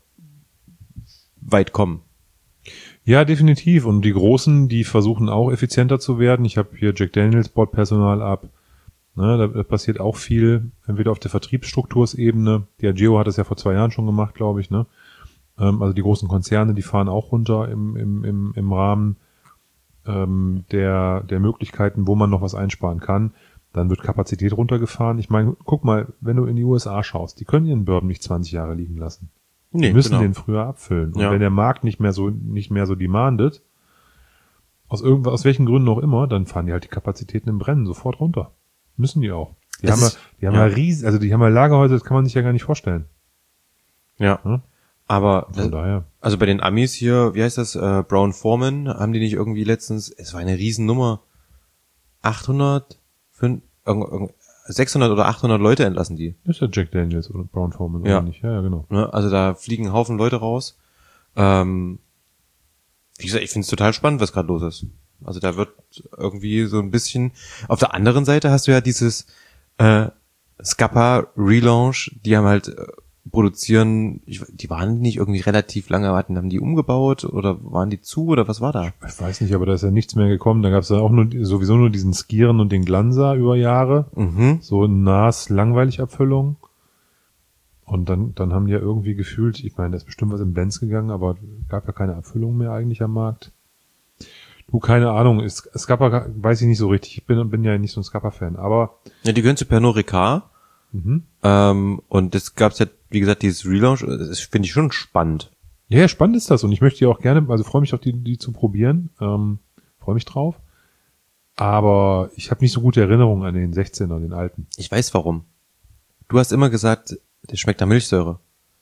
weit kommen. Ja, definitiv. Und die Großen, die versuchen auch effizienter zu werden. Ich habe hier Jack Daniels Bordpersonal ab. Ne, da, da passiert auch viel, entweder auf der Vertriebsstruktursebene. Diageo hat es ja vor zwei Jahren schon gemacht, glaube ich, ne? Also die großen Konzerne, die fahren auch runter im, im, im, im Rahmen ähm, der, der Möglichkeiten, wo man noch was einsparen kann. Dann wird Kapazität runtergefahren. Ich meine, guck mal, wenn du in die U S A schaust, die können ihren Bourbon nicht zwanzig Jahre liegen lassen. Nee, die müssen genau. den früher abfüllen. Und ja. wenn der Markt nicht mehr so nicht mehr so demandet, aus irgendwas, aus welchen Gründen auch immer, dann fahren die halt die Kapazitäten im Brennen sofort runter. Müssen die auch. Die das haben ist, ja, die haben ja, ja riesig, also die haben ja Lagerhäuser, das kann man sich ja gar nicht vorstellen. Ja. ja? Aber von daher. Also bei den Amis hier, wie heißt das, äh, Brown Forman, haben die nicht irgendwie letztens, es war eine Riesennummer, achthundert, fünf, irgend, irgend, sechshundert oder achthundert Leute entlassen die. Das ist ja Jack Daniels oder Brown Forman, ja. oder nicht? Ja, ja, genau. Ne, also da fliegen ein Haufen Leute raus. Ähm, wie gesagt, ich finde es total spannend, was gerade los ist. Also da wird irgendwie so ein bisschen, auf der anderen Seite hast du ja dieses äh, Scapa Relaunch, die haben halt äh, produzieren, ich, die waren nicht irgendwie relativ lange, hatten, haben die umgebaut oder waren die zu oder was war da? Ich weiß nicht, aber da ist ja nichts mehr gekommen. Da gab es ja auch nur sowieso nur diesen Skieren und den Glanzer über Jahre. Mhm. So Nas langweilig Abfüllung. Und dann dann haben die ja irgendwie gefühlt, ich meine, da ist bestimmt was im Benz gegangen, aber gab ja keine Abfüllung mehr eigentlich am Markt. Du, keine Ahnung, ist Scapa weiß ich nicht so richtig. Ich bin bin ja nicht so ein Scapa-Fan, aber ja, die gehören zu Pernod Ricard. Mhm. Ähm, und das gab's ja, wie gesagt, dieses Relaunch, das finde ich schon spannend. Ja, ja, spannend ist das und ich möchte die auch gerne, also freue mich auch, die, die zu probieren, ähm, freue mich drauf. Aber ich habe nicht so gute Erinnerungen an den sechzehner, den alten. Ich weiß warum. Du hast immer gesagt, der schmeckt nach Milchsäure.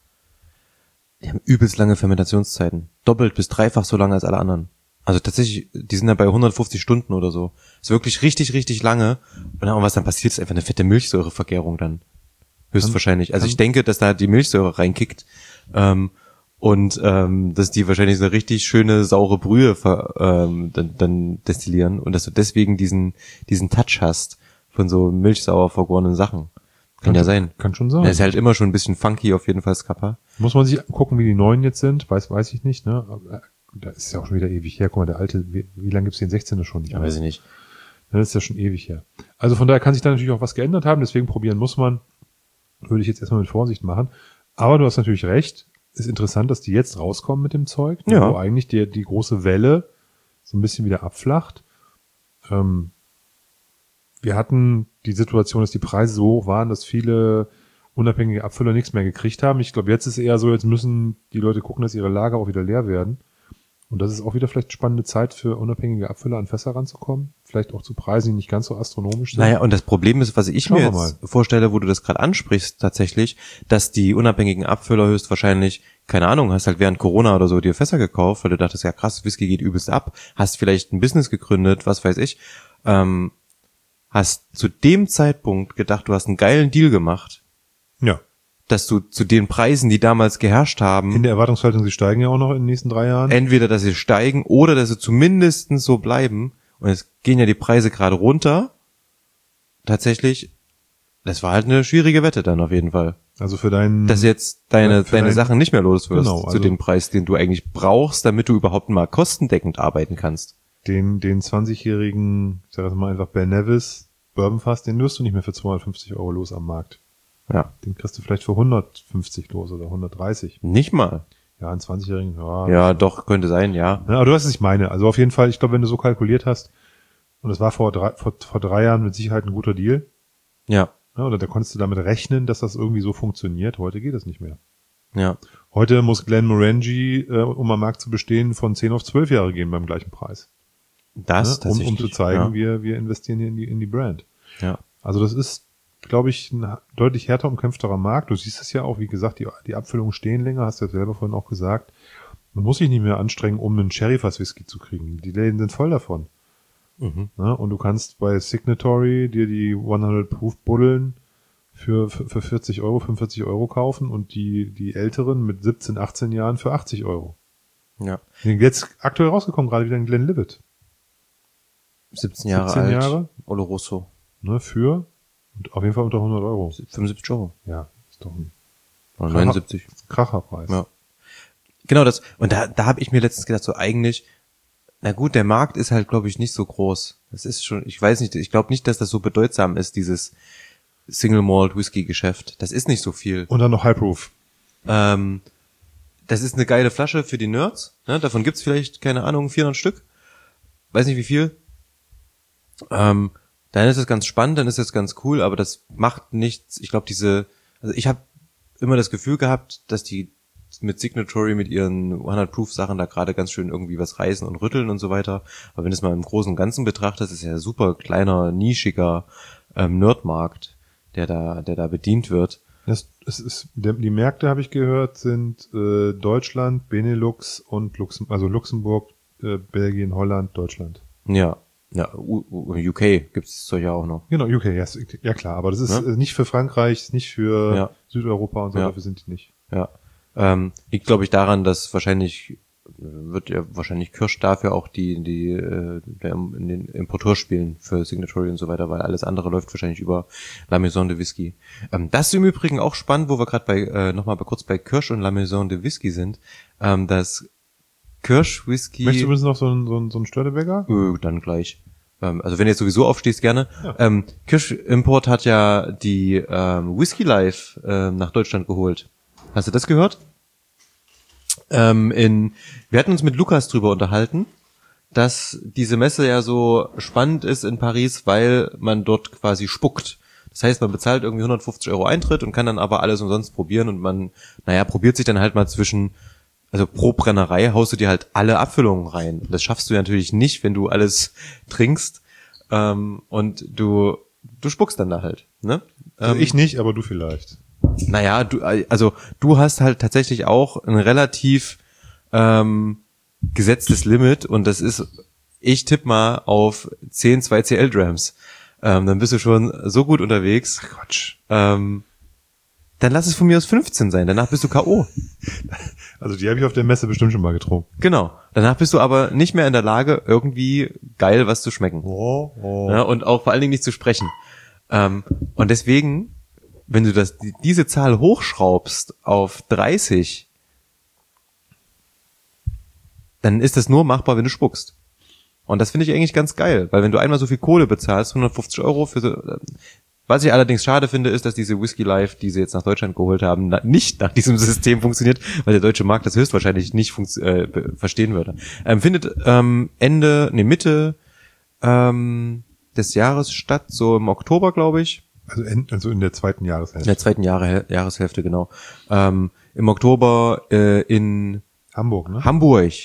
Die haben übelst lange Fermentationszeiten. Doppelt bis dreifach so lange als alle anderen. Also tatsächlich, die sind ja bei hundertfünfzig Stunden oder so. Ist wirklich richtig, richtig lange. Und dann, was dann passiert, ist einfach eine fette Milchsäurevergärung dann. Höchstwahrscheinlich. Also ich denke, dass da die Milchsäure reinkickt ähm, und ähm, dass die wahrscheinlich so eine richtig schöne, saure Brühe ver, ähm, dann, dann destillieren und dass du deswegen diesen diesen Touch hast von so milchsauer vergorenen Sachen. Kann, kann ja sein. Kann schon sein. Der ist halt immer schon ein bisschen funky auf jeden Fall, Scapa. Muss man sich gucken, wie die neuen jetzt sind. Weiß weiß ich nicht, ne? Aber da ist ja auch schon wieder ewig her. Guck mal, der alte, wie, wie lange gibt's den sechzehner schon nicht? Ja, weiß ich nicht. Das ist ja schon ewig her. Also von daher kann sich da natürlich auch was geändert haben, deswegen probieren muss man. Würde ich jetzt erstmal mit Vorsicht machen. Aber du hast natürlich recht. Ist interessant, dass die jetzt rauskommen mit dem Zeug, ja. wo eigentlich die, die große Welle so ein bisschen wieder abflacht. Ähm, wir hatten die Situation, dass die Preise so hoch waren, dass viele unabhängige Abfüller nichts mehr gekriegt haben. Ich glaube, jetzt ist eher so, jetzt müssen die Leute gucken, dass ihre Lager auch wieder leer werden. Und das ist auch wieder vielleicht spannende Zeit für unabhängige Abfüller an Fässer ranzukommen. Vielleicht auch zu Preisen, die nicht ganz so astronomisch sind. Naja, und das Problem ist, was ich Schauen mir wir jetzt vorstelle, wo du das gerade ansprichst, tatsächlich, dass die unabhängigen Abfüller höchstwahrscheinlich, keine Ahnung, hast halt während Corona oder so dir Fässer gekauft, weil du dachtest, ja krass, Whisky geht übelst ab, hast vielleicht ein Business gegründet, was weiß ich, ähm, hast zu dem Zeitpunkt gedacht, du hast einen geilen Deal gemacht, Ja. dass du zu den Preisen, die damals geherrscht haben, In der Erwartungshaltung, sie steigen ja auch noch in den nächsten drei Jahren. entweder, dass sie steigen oder dass sie zumindest so bleiben. Und es gehen ja die Preise gerade runter. Tatsächlich, das war halt eine schwierige Wette dann auf jeden Fall. Also für deinen... Dass jetzt deine, für deine dein- Sachen nicht mehr los wirst Genau, zu also- dem Preis, den du eigentlich brauchst, damit du überhaupt mal kostendeckend arbeiten kannst. den, den zwanzigjährigen, ich sag jetzt mal einfach Ben Nevis Bourbonfass, den wirst du nicht mehr für zweihundertfünfzig Euro los am Markt. Ja. Den kriegst du vielleicht für hundertfünfzig los oder hundertdreißig. Nicht mal. Ja, einen zwanzigjährigen, ja. Ja, doch, könnte sein, ja. Ja, aber du weißt, was ich meine. Also auf jeden Fall, ich glaube, wenn du so kalkuliert hast, und das war vor drei, vor, vor drei Jahren mit Sicherheit ein guter Deal, Ja. ja, oder da konntest du damit rechnen, dass das irgendwie so funktioniert. Heute geht das nicht mehr. Ja. Heute muss Glenn Morangi, äh, um am Markt zu bestehen, von zehn auf zwölf Jahre gehen beim gleichen Preis. Das Ne? Um, um tatsächlich. zu zeigen, ja. wir, wir investieren hier in die, in die Brand. Ja. Also das ist, glaube ich, ein deutlich härter umkämpfterer Markt. Du siehst es ja auch, wie gesagt, die, die Abfüllungen stehen länger, hast du ja selber vorhin auch gesagt. Man muss sich nicht mehr anstrengen, um einen Sherryfass-Whisky zu kriegen. Die Läden sind voll davon. Mhm. Ne? Und du kannst bei Signatory dir die hundert Proof Buddeln für, für, für vierzig Euro, fünfundvierzig Euro kaufen und die, die älteren mit siebzehn, achtzehn Jahren für achtzig Euro. Ja. Jetzt aktuell rausgekommen, gerade wieder ein Glenlivet. siebzehn Jahre siebzehn alt. Jahre? Oloroso. Ne, für, und auf jeden Fall unter hundert Euro. fünfundsiebzig Euro. Ja, ist doch ein Oder Kracher. neunundsiebzig. Kracherpreis. Ja. Genau das. Und da, da habe ich mir letztens gedacht, so eigentlich, na gut, der Markt ist halt, glaube ich, nicht so groß. Das ist schon, ich weiß nicht, ich glaube nicht, dass das so bedeutsam ist, dieses Single Malt Whisky Geschäft. Das ist nicht so viel. Und dann noch High Proof. Ähm, das ist eine geile Flasche für die Nerds. Ne? Davon gibt's vielleicht, keine Ahnung, vierhundert Stück. Weiß nicht wie viel. Ähm, dann ist es ganz spannend, dann ist es ganz cool, aber das macht nichts. Ich glaube, diese, also ich habe immer das Gefühl gehabt, dass die mit Signatory, mit ihren hundert Proof Sachen da gerade ganz schön irgendwie was reißen und rütteln und so weiter. Aber wenn du es mal im Großen und Ganzen betrachtest, ist ja ein super kleiner, nischiger ähm, Nerdmarkt, der da, der da bedient wird. Das, es ist, der, die Märkte, habe ich gehört, sind äh, Deutschland, Benelux und Luxem, also Luxemburg, äh, Belgien, Holland, Deutschland. Ja, ja, U- U- U K gibt's solche auch noch. Genau, U K, ja, yes, ja klar, aber das ist Ja. äh, nicht für Frankreich, ist nicht für Ja. Südeuropa und so, Ja. dafür sind die nicht. Ja, ähm, liegt glaube ich daran, dass wahrscheinlich wird ja wahrscheinlich Kirsch dafür auch die die äh, der, in den Importeur spielen für Signatory und so weiter, weil alles andere läuft wahrscheinlich über La Maison de Whisky. Ähm, das ist im Übrigen auch spannend, wo wir gerade bei äh, nochmal kurz bei Kirsch und La Maison de Whisky sind, ähm, dass Kirsch Whisky Möchtest du übrigens noch so einen so einen, so einen Störtebäcker? Äh, dann gleich. Ähm, also wenn du jetzt sowieso aufstehst, gerne. Ja. Ähm, Kirsch Import hat ja die ähm, Whisky Life ähm, nach Deutschland geholt. Hast du das gehört? Ähm, in, wir hatten uns mit Lukas drüber unterhalten, dass diese Messe ja so spannend ist in Paris, weil man dort quasi spuckt. Das heißt, man bezahlt irgendwie hundertfünfzig Euro Eintritt und kann dann aber alles umsonst probieren und man, naja, probiert sich dann halt mal zwischen, also pro Brennerei haust du dir halt alle Abfüllungen rein. Das schaffst du natürlich nicht, wenn du alles trinkst ähm, und du du spuckst dann da halt. Ne? Also Ähm, ich nicht, aber du vielleicht. naja, du, also du hast halt tatsächlich auch ein relativ ähm, gesetztes Limit und das ist, ich tippe mal auf zehn zwei C L Drams. Ähm, dann bist du schon so gut unterwegs. Quatsch. Ähm, dann lass es von mir aus fünfzehn sein, danach bist du K O. Also die habe ich auf der Messe bestimmt schon mal getrunken. Genau. Danach bist du aber nicht mehr in der Lage, irgendwie geil was zu schmecken. Oh, oh. Ja, und auch vor allen Dingen nicht zu sprechen. Ähm, und deswegen, wenn du das, die, diese Zahl hochschraubst auf dreißig, dann ist das nur machbar, wenn du spuckst. Und das finde ich eigentlich ganz geil, weil wenn du einmal so viel Kohle bezahlst, hundertfünfzig Euro für so, was ich allerdings schade finde, ist, dass diese Whisky Life, die sie jetzt nach Deutschland geholt haben, na, nicht nach diesem System funktioniert, weil der deutsche Markt das höchstwahrscheinlich nicht funktio- äh, be- verstehen würde. Ähm, findet ähm, Ende, nee, Mitte ähm, des Jahres statt, so im Oktober, glaube ich. Also in, also in der zweiten In Jahreshälfte. der zweiten Jahre, Jahreshälfte, genau. Ähm, im Oktober äh, in Hamburg, ne? Hamburg,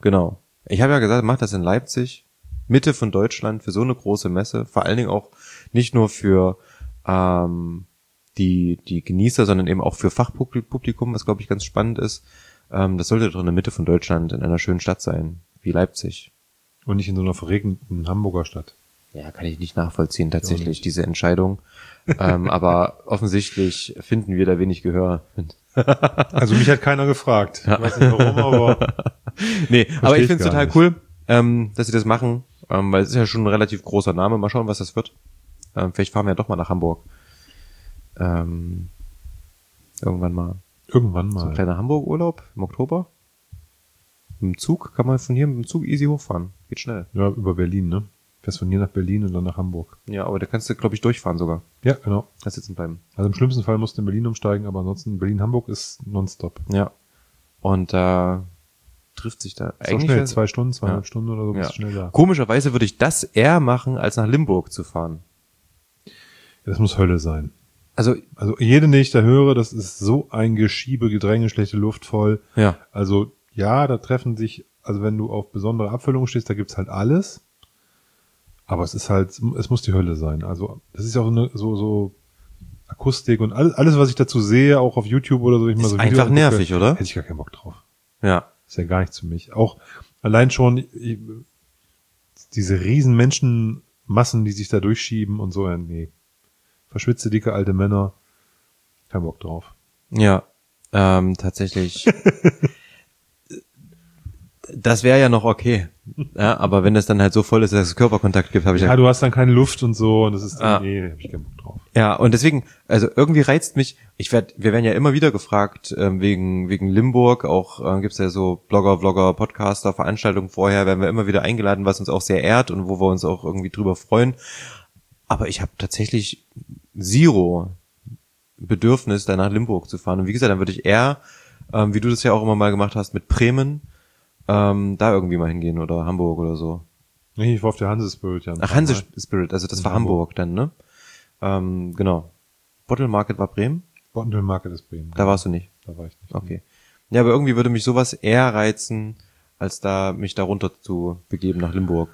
genau. Ich habe ja gesagt, mach das in Leipzig, Mitte von Deutschland, für so eine große Messe. Vor allen Dingen auch nicht nur für ähm, die die Genießer, sondern eben auch für Fachpublikum, was, glaube ich, ganz spannend ist. Ähm, das sollte doch in der Mitte von Deutschland, in einer schönen Stadt sein, wie Leipzig. Und nicht in so einer verregneten Hamburger Stadt. Ja, kann ich nicht nachvollziehen, tatsächlich, nicht. Diese Entscheidung. ähm, aber offensichtlich finden wir da wenig Gehör. Also mich hat keiner gefragt. Ich weiß nicht warum, aber... nee, aber ich finde es total nicht. cool, ähm, dass sie das machen, ähm, weil es ist ja schon ein relativ großer Name. Mal schauen, was das wird. Ähm, vielleicht fahren wir ja doch mal nach Hamburg. Ähm, irgendwann mal. Irgendwann mal. So ein kleiner Hamburg-Urlaub im Oktober. Mit dem Zug kann man von hier mit dem Zug easy hochfahren. Geht schnell. Ja, über Berlin, ne? Fährst von hier nach Berlin und dann nach Hamburg. Ja, aber da kannst du, glaube ich, durchfahren sogar. Ja, genau. Da sitzen bleiben. Also im schlimmsten Fall musst du in Berlin umsteigen, aber ansonsten Berlin-Hamburg ist nonstop. Ja. Und da äh, trifft sich da Ist auch eigentlich... schnell, zwei Stunden, zweieinhalb Ja. Stunden oder so, bist Ja. du schnell da. Komischerweise würde ich das eher machen, als nach Limburg zu fahren. Ja, das muss Hölle sein. Also, Also jede, die ich da höre, das ist so ein Geschiebe, Gedränge, schlechte Luft voll. ja. Also ja, da treffen sich, also wenn du auf besondere Abfüllungen stehst, da gibt's halt alles. Aber es ist halt, es muss die Hölle sein. Also das ist ja auch eine, so so Akustik und alles, alles, was ich dazu sehe, auch auf YouTube oder so. Ich mal Ist so einfach Videos angucke, nervig, oder? Hätte ich gar keinen Bock drauf. Ja. Ist ja gar nichts für mich. Auch allein schon ich, diese riesen Menschenmassen, die sich da durchschieben und so, ja, nee. Verschwitzte, dicke, alte Männer. Kein Bock drauf. Ja. Ähm, tatsächlich. Das wäre ja noch okay. Ja, aber wenn es dann halt so voll ist, dass es Körperkontakt gibt, habe ich Ja, ja. du hast dann keine Luft und so und das ist Ah. dann, nee, da hab ich keinen Bock drauf. Ja, und deswegen, also irgendwie reizt mich, ich werd, wir werden ja immer wieder gefragt, ähm, wegen, wegen Limburg, auch äh, gibt's ja so Blogger, Vlogger, Podcaster, Veranstaltungen vorher, werden wir immer wieder eingeladen, was uns auch sehr ehrt und wo wir uns auch irgendwie drüber freuen. Aber ich habe tatsächlich zero Bedürfnis, da nach Limburg zu fahren. Und wie gesagt, dann würde ich eher, ähm, wie du das ja auch immer mal gemacht hast, mit Bremen, ähm, da irgendwie mal hingehen oder Hamburg oder so. Nee, ich war auf der Hanse Spirit, ja. Ach, Hanse Spirit, also das In war Hamburg. dann, ne? Ähm, genau. Bottle Market war Bremen? Bottle Market ist Bremen. Da warst du nicht. Da war ich nicht. Okay. Ja, aber irgendwie würde mich sowas eher reizen, als da mich da runter zu begeben nach Limburg.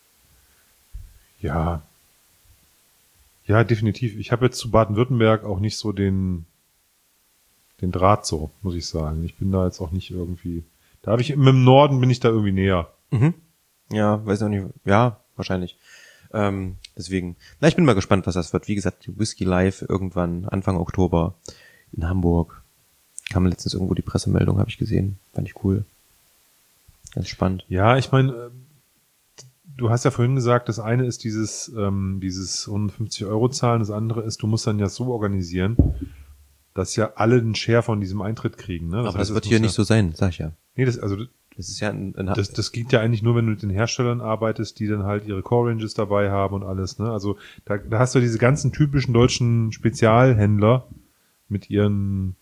Ja. Ja, definitiv. Ich habe jetzt zu Baden-Württemberg auch nicht so den den Draht so, muss ich sagen. Ich bin da jetzt auch nicht irgendwie. Da habe ich im Norden bin ich da irgendwie näher. Mhm. Ja, weiß auch nicht. Ja, wahrscheinlich. Ähm, deswegen. Na, ich bin mal gespannt, was das wird. Wie gesagt, die Whisky Live irgendwann Anfang Oktober in Hamburg. Kam letztens irgendwo die Pressemeldung, habe ich gesehen. Fand ich cool. Ganz spannend. Ja, ich meine, du hast ja vorhin gesagt, das eine ist dieses ähm, dieses hundertfünfzig Euro zahlen, das andere ist, du musst dann ja so organisieren, dass ja alle einen Share von diesem Eintritt kriegen. Ne? Das Aber heißt, das wird es hier muss nicht so sein, sag ich ja. Nee, das also Das ist ja ein, ein das, das geht ja eigentlich nur, wenn du mit den Herstellern arbeitest, die dann halt ihre Core Ranges dabei haben und alles. Ne? Also da, da hast du diese ganzen typischen deutschen Spezialhändler mit ihren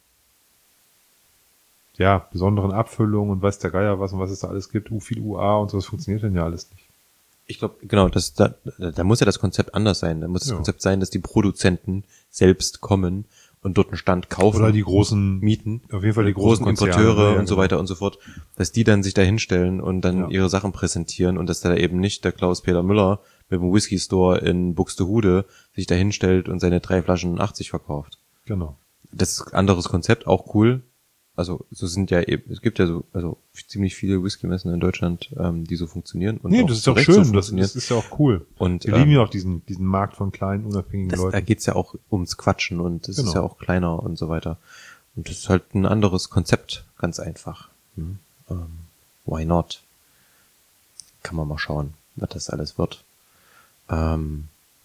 ja besonderen Abfüllungen und weiß der Geier was und was es da alles gibt, U viel U A und so, das funktioniert dann ja alles nicht. Ich glaube, genau, das, da, da muss ja das Konzept anders sein. Da muss das Ja. Konzept sein, dass die Produzenten selbst kommen und dort einen Stand kaufen. Oder die großen mieten. Auf jeden Fall die großen großen Importeure Konzerne, ja, und so genau. weiter und so fort, dass die dann sich da hinstellen und dann Ja. ihre Sachen präsentieren und dass da eben nicht der Klaus-Peter Müller mit dem Whisky Store in Buxtehude sich da hinstellt und seine drei Flaschen achtzig verkauft. Genau. Das ist ein anderes Konzept, auch cool. Also so sind ja eben, es gibt ja so also ziemlich viele Whisky-Messen in Deutschland, ähm, die so funktionieren. Und Nee, auch das ist zu doch Recht schön, so das, funktionieren. das ist ja auch cool. Und Wir ähm, lieben ja auch diesen diesen Markt von kleinen, unabhängigen Das, Leuten. da geht's ja auch ums Quatschen und es Genau. ist ja auch kleiner und so weiter. Und das ist halt ein anderes Konzept, ganz einfach. Mhm. Ähm, why not? Kann man mal schauen, was das alles wird. Ähm,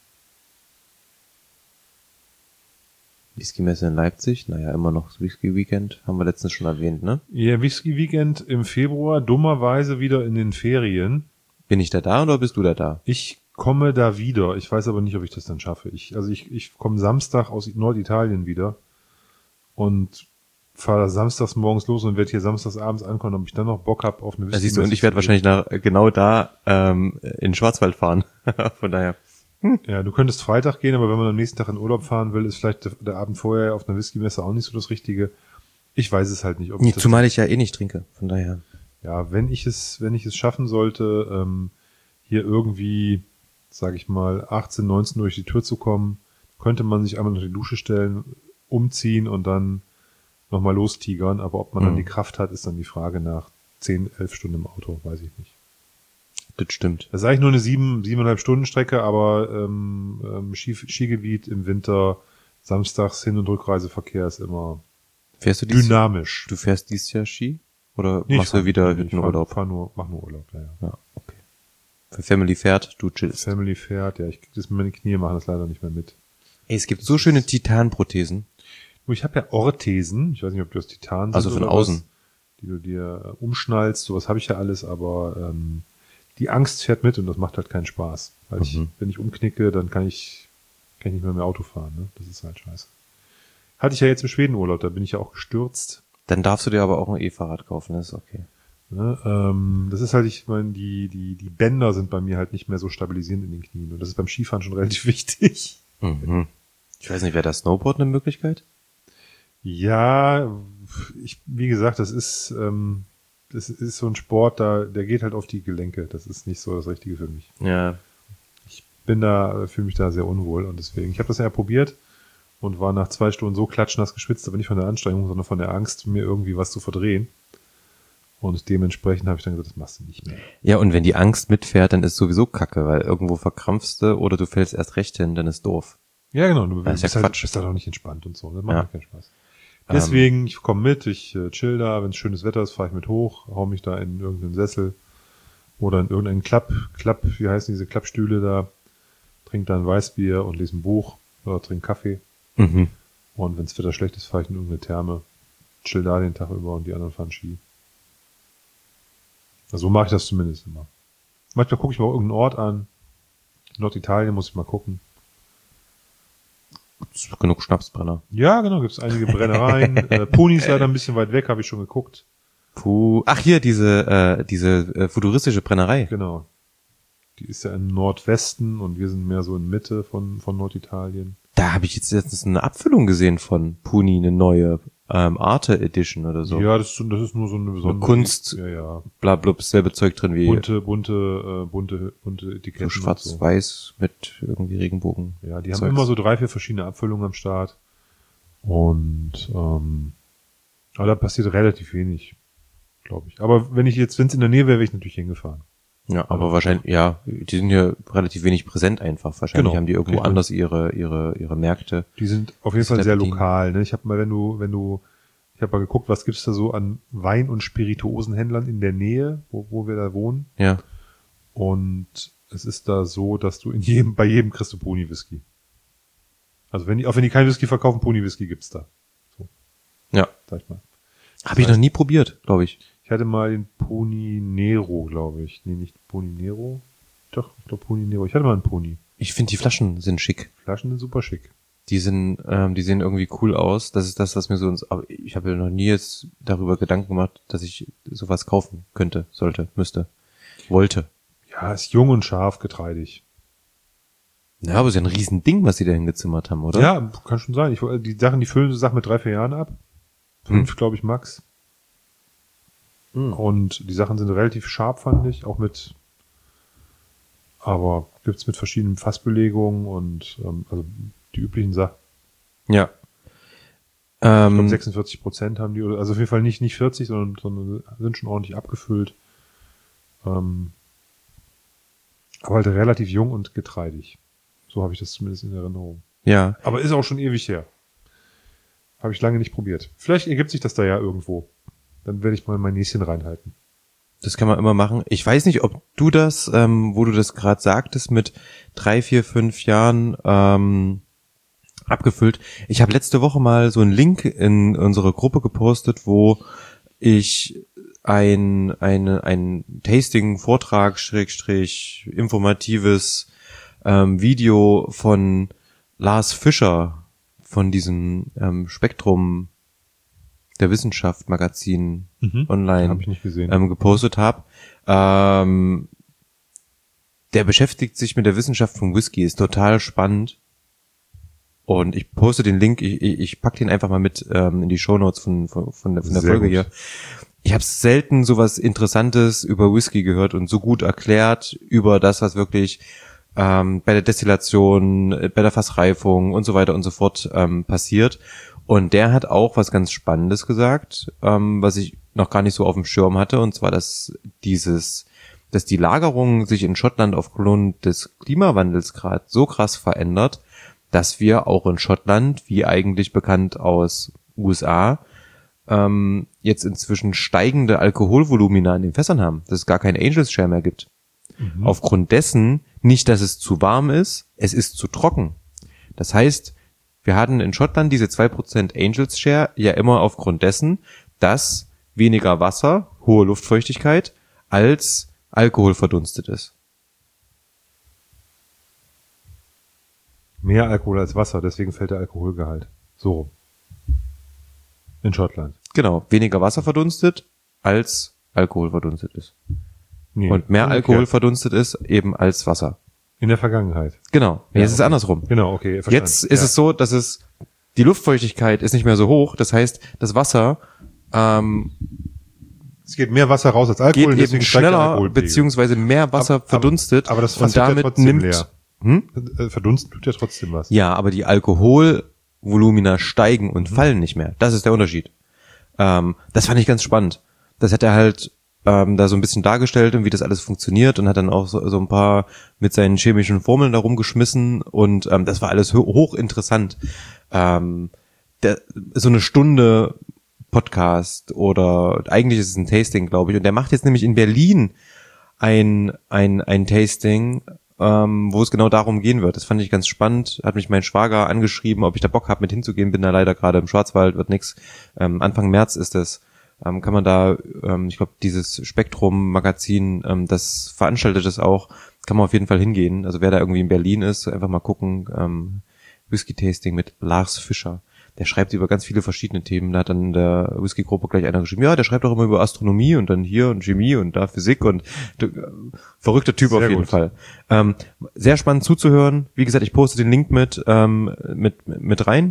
Whisky-Messe in Leipzig, naja, immer noch das Whisky-Weekend, haben wir letztens schon erwähnt, ne? Ja, Whisky Weekend im Februar, dummerweise wieder in den Ferien. Bin ich da da oder bist du da da? Ich komme da wieder. Ich weiß aber nicht, ob ich das dann schaffe. Ich, also ich, ich komme Samstag aus Norditalien wieder und fahre samstags morgens los und werde hier samstags abends ankommen, ob ich dann noch Bock habe auf eine Da siehst du, und ich werde wahrscheinlich nach, genau da ähm, in Schwarzwald fahren. Von daher. Ja, du könntest Freitag gehen, aber wenn man am nächsten Tag in Urlaub fahren will, ist vielleicht der, der Abend vorher auf einer Whisky-Messe auch nicht so das Richtige. Ich weiß es halt nicht, ob ich Nee, das... zumal ich ja eh nicht trinke, von daher. ja, wenn ich es, wenn ich es schaffen sollte, ähm, hier irgendwie, sage ich mal, achtzehn, neunzehn durch die Tür zu kommen, könnte man sich einmal noch die Dusche stellen, umziehen und dann nochmal lostigern. Aber ob man Mhm. dann die Kraft hat, ist dann die Frage nach zehn, elf Stunden im Auto, weiß ich nicht. Das stimmt. Das ist eigentlich nur eine sieben, siebeneinhalb Stunden Strecke, aber ähm, ähm, Ski, Skigebiet im Winter, samstags Hin- und Rückreiseverkehr ist immer Fährst du dies, dynamisch. du fährst dieses Jahr Ski? Oder Nee, ich machst du fahr- wieder nee, ich Hüttenurlaub? Fahr, fahr nur, mach nur Urlaub, ja, ja. Ja, okay. Für Family fährt, du chillst. Family fährt, ja, ich krieg das mit meinen Knie machen das leider nicht mehr mit. Ey, es gibt so schöne Titanprothesen. Nur ich habe ja Orthesen, ich weiß nicht, ob die aus Titan sind Also von oder außen. was, die du dir äh, umschnallst, sowas habe ich ja alles, aber ähm, die Angst fährt mit und das macht halt keinen Spaß. Weil ich, Mhm. wenn ich umknicke, dann kann ich, kann ich nicht mehr mehr Auto fahren, ne? Das ist halt scheiße. Hatte ich ja jetzt im Schwedenurlaub, da bin ich ja auch gestürzt. Dann darfst du dir aber auch ein E-Fahrrad kaufen, das ist okay. Ne? Ähm, das ist halt, ich meine, die, die, die Bänder sind bei mir halt nicht mehr so stabilisierend in den Knien. Und das ist beim Skifahren schon relativ wichtig. Mhm. Ich weiß nicht, wäre das Snowboard eine Möglichkeit? Ja, ich, wie gesagt, das ist, ähm, das ist so ein Sport, da, der geht halt auf die Gelenke. Das ist nicht so das Richtige für mich. Ja. Ich bin da, fühle mich da sehr unwohl und deswegen, ich habe das ja probiert und war nach zwei Stunden so klatschnass geschwitzt, aber nicht von der Anstrengung, sondern von der Angst, mir irgendwie was zu verdrehen. Und dementsprechend habe ich dann gesagt, das machst du nicht mehr. Ja, und wenn die Angst mitfährt, dann ist sowieso Kacke, weil irgendwo verkrampfst du oder du fällst erst recht hin, dann ist doof. Ja, genau, du Das ist bist, ja halt, Quatsch. bist halt auch nicht entspannt und so. Das macht Ja. mir keinen Spaß. Deswegen, ich komme mit, ich äh, chill da, wenn es schönes Wetter ist, fahre ich mit hoch, hau mich da in irgendeinen Sessel oder in irgendeinen Klapp, Klapp, wie heißen diese Klappstühle da, trink da ein Weißbier und lese ein Buch oder trink Kaffee. Mhm. Und wenn das Wetter schlecht ist, fahre ich in irgendeine Therme, chill da den Tag über und die anderen fahren Ski. Also so mache ich das zumindest immer. Manchmal gucke ich mir auch irgendeinen Ort an. Norditalien muss ich mal gucken. Genug Schnapsbrenner. Ja, genau, gibt's einige Brennereien. äh, Puni ist leider ein bisschen weit weg, habe ich schon geguckt. Puh. Ach, hier, diese, äh, diese äh, futuristische Brennerei. Genau. Die ist ja im Nordwesten und wir sind mehr so in Mitte von, von Norditalien. Da habe ich jetzt letztens eine Abfüllung gesehen von Puni, eine neue ähm, Arte Edition oder so. Ja, das ist, so- das ist nur so eine besondere Kunst- Ja, ja. Blablub, selbe Zeug drin wie Bunte, bunte, äh, bunte, bunte so Etiketten. und so. schwarz-weiß mit irgendwie Regenbogen. Ja, die haben Zeugs. immer so drei, vier verschiedene Abfüllungen am Start. Und ähm, aber da passiert relativ wenig, glaube ich. Aber wenn ich jetzt, wenn es in der Nähe wäre, wäre ich natürlich hingefahren. Ja, aber wahrscheinlich, ja, die sind ja relativ wenig präsent einfach. Wahrscheinlich Genau. haben die irgendwo Kriegt man- anders ihre, ihre, ihre Märkte. Die sind auf jeden Das Fall ist sehr der lokal. Ne? Ich habe mal, wenn du, wenn du, ich habe mal geguckt, was gibt's da so an Wein- und Spirituosenhändlern in der Nähe, wo, wo wir da wohnen. Ja. Und es ist da so, dass du in jedem, bei jedem kriegst du Pony Whisky. Also wenn die, auch wenn die kein Whisky verkaufen, Pony Whisky gibt's da. So, Ja. sag ich mal. Habe ich noch nie probiert, glaube ich. Ich hatte mal den Pony Nero, glaube ich. Nee, nicht Pony Nero. Doch, ich glaube Pony Nero. Ich hatte mal einen Pony. Ich finde, die Flaschen sind schick. Flaschen sind super schick. Die sind, ähm, die sehen irgendwie cool aus. Das ist das, was mir so ins, aber ich habe ja noch nie jetzt darüber Gedanken gemacht, dass ich sowas kaufen könnte, sollte, müsste, wollte. Ja, ist jung und scharf, getreidig. Ja, aber ist ja ein Riesending, was sie da hingezimmert haben, oder? Ja, kann schon sein. Ich, die Sachen, die füllen so Sachen mit drei, vier Jahren ab. Fünf, Hm. glaube ich, max. Hm. Und die Sachen sind relativ scharf, fand ich, auch mit, aber gibt's mit verschiedenen Fassbelegungen und ähm, also die üblichen Sachen. Ja. Ich glaube Ähm, sechsundvierzig Prozent haben die, oder also auf jeden Fall nicht nicht vierzig, sondern, sondern sind schon ordentlich abgefüllt. Ähm, aber halt relativ jung und getreidig. So habe ich das zumindest in Erinnerung. ja. Aber ist auch schon ewig her. Habe ich lange nicht probiert. Vielleicht ergibt sich das da ja irgendwo. Dann werde ich mal mein Näschen reinhalten. Das kann man immer machen. Ich weiß nicht, ob du das, ähm, wo du das gerade sagtest, mit drei, vier, fünf Jahren ähm, abgefüllt. Ich habe letzte Woche mal so einen Link in unsere Gruppe gepostet, wo ich ein eine ein Tasting, Vortrag, Schrägstrich, informatives ähm, Video von Lars Fischer von diesem ähm, Spektrum der Wissenschaft Magazin online Habe ich nicht gesehen. ähm, gepostet habe. Ähm, der beschäftigt sich mit der Wissenschaft von Whisky, ist total spannend. Und ich poste den Link, ich, ich, ich pack den einfach mal mit ähm, in die Shownotes von, von, von der, von der Sehr Folge gut. hier. Ich habe selten sowas Interessantes über Whisky gehört und so gut erklärt über das, was wirklich ähm, bei der Destillation, bei der Fassreifung und so weiter und so fort ähm, passiert. Und der hat auch was ganz Spannendes gesagt, ähm, was ich noch gar nicht so auf dem Schirm hatte, und zwar, dass dieses, dass die Lagerung sich in Schottland aufgrund des Klimawandels gerade so krass verändert, dass wir auch in Schottland, wie eigentlich bekannt aus U S A, ähm, jetzt inzwischen steigende Alkoholvolumina in den Fässern haben, dass es gar kein Angels Share mehr gibt. Mhm. Aufgrund dessen, nicht, dass es zu warm ist, es ist zu trocken. Das heißt, wir hatten in Schottland diese zwei Prozent Angels Share ja immer aufgrund dessen, dass weniger Wasser, hohe Luftfeuchtigkeit als Alkohol verdunstet ist. Mehr Alkohol als Wasser, deswegen fällt der Alkoholgehalt. So. In Schottland. Genau, weniger Wasser verdunstet, als Alkohol verdunstet ist. Nee, und mehr umgekehrt. Alkohol verdunstet ist, eben als Wasser. In der Vergangenheit. Genau, Ja, jetzt ist es okay. andersrum. Genau, okay. Verstanden. Jetzt ist ja. es so, dass es, die Luftfeuchtigkeit ist nicht mehr so hoch, das heißt, das Wasser ähm, Es geht mehr Wasser raus als Alkohol, geht deswegen eben steigt der schneller, Alkoholpegel. beziehungsweise mehr Wasser Aber- verdunstet, aber das Fass und wird ja damit trotzdem nimmt, leer. Hm? Äh, Verdunsten tut ja trotzdem was. Ja, aber die Alkoholvolumina steigen und Mhm. fallen nicht mehr. Das ist der Unterschied. Ähm, das fand ich ganz spannend. Das hat er halt ähm, da so ein bisschen dargestellt und wie das alles funktioniert, und hat dann auch so, so ein paar mit seinen chemischen Formeln da rumgeschmissen, und ähm, das war alles ho- hochinteressant. Ähm, der, so eine Stunde Podcast, oder eigentlich ist es ein Tasting, glaube ich, und der macht jetzt nämlich in Berlin ein ein ein Tasting, ähm, wo es genau darum gehen wird. Das fand ich ganz spannend. Hat mich mein Schwager angeschrieben, ob ich da Bock habe, mit hinzugehen. Bin da leider gerade im Schwarzwald, wird nix. Ähm, Anfang März ist es. Ähm, kann man da, ähm, ich glaube, dieses Spektrum-Magazin, ähm, das veranstaltet es auch, kann man auf jeden Fall hingehen. Also wer da irgendwie in Berlin ist, einfach mal gucken. Ähm, Whisky-Tasting mit Lars Fischer. Der schreibt über ganz viele verschiedene Themen. Da hat dann in der Whisky-Gruppe gleich einer geschrieben, ja, der schreibt auch immer über Astronomie und dann hier und Chemie und da Physik und äh, verrückter Typ Sehr auf jeden gut. Fall. Ähm, sehr spannend zuzuhören. Wie gesagt, ich poste den Link mit ähm, mit mit rein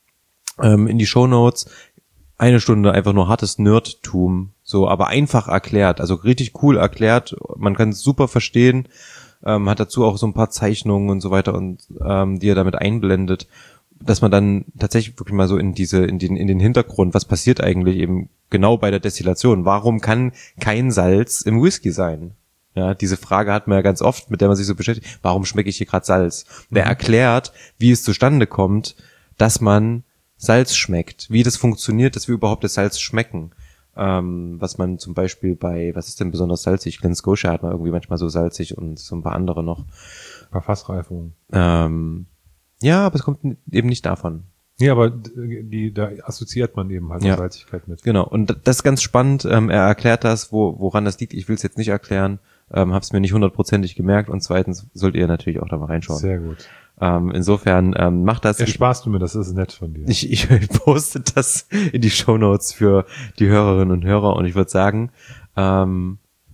ähm, in die Shownotes. Eine Stunde einfach nur hartes Nerdtum, so, aber einfach erklärt, also richtig cool erklärt. Man kann es super verstehen. Ähm, hat dazu auch so ein paar Zeichnungen und so weiter, und ähm, die er damit einblendet, dass man dann tatsächlich wirklich mal so in diese, in den, in den Hintergrund, was passiert eigentlich eben genau bei der Destillation? Warum kann kein Salz im Whisky sein? Ja, diese Frage hat man ja ganz oft, mit der man sich so beschäftigt. Warum schmecke ich hier gerade Salz? Der erklärt, wie es zustande kommt, dass man Salz schmeckt, wie das funktioniert, dass wir überhaupt das Salz schmecken. Ähm, was man zum Beispiel bei, was ist denn besonders salzig? Glen Scotia hat man irgendwie manchmal so salzig und so ein paar andere noch. Ein paar Fassreifungen. Ähm, ja, aber es kommt eben nicht davon. Nee, aber die, da assoziiert man eben halt Ja. Salzigkeit mit. Genau, und das ist ganz spannend. Ähm, er erklärt das, wo, woran das liegt. Ich will es jetzt nicht erklären, ähm, habe es mir nicht hundertprozentig gemerkt, und zweitens sollt ihr natürlich auch da mal reinschauen. Sehr gut. Ähm, insofern ähm, macht das. Ersparst du mir, das ist nett von dir. Ich, ich, ich poste das in die Shownotes für die Hörerinnen und Hörer, und ich würde sagen, ähm,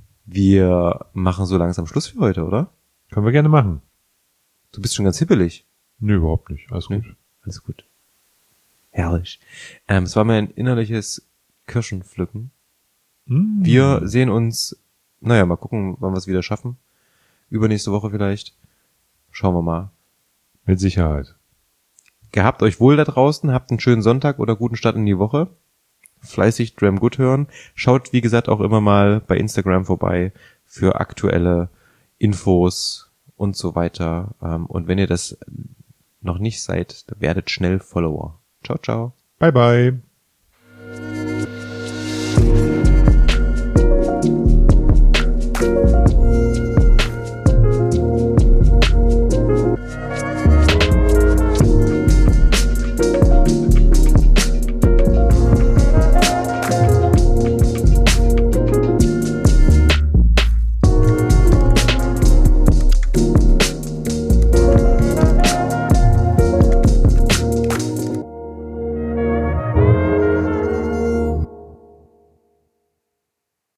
wir machen so langsam Schluss für heute, oder? Können wir gerne machen. Du bist schon ganz hippelig. Nö, überhaupt nicht. Alles Nee. gut. Alles gut. Herrlich. Ähm, es war mir ein innerliches Kirschenpflücken. Mm. Wir sehen uns, naja, mal gucken, wann wir es wieder schaffen. Übernächste Woche vielleicht. Schauen wir mal. Mit Sicherheit. Gehabt euch wohl da draußen, habt einen schönen Sonntag oder guten Start in die Woche. Fleißig Dram Good hören. Schaut, wie gesagt, auch immer mal bei Instagram vorbei für aktuelle Infos und so weiter. Ähm, Und wenn ihr das noch nicht seid, dann werdet schnell Follower. Ciao, ciao. Bye, bye.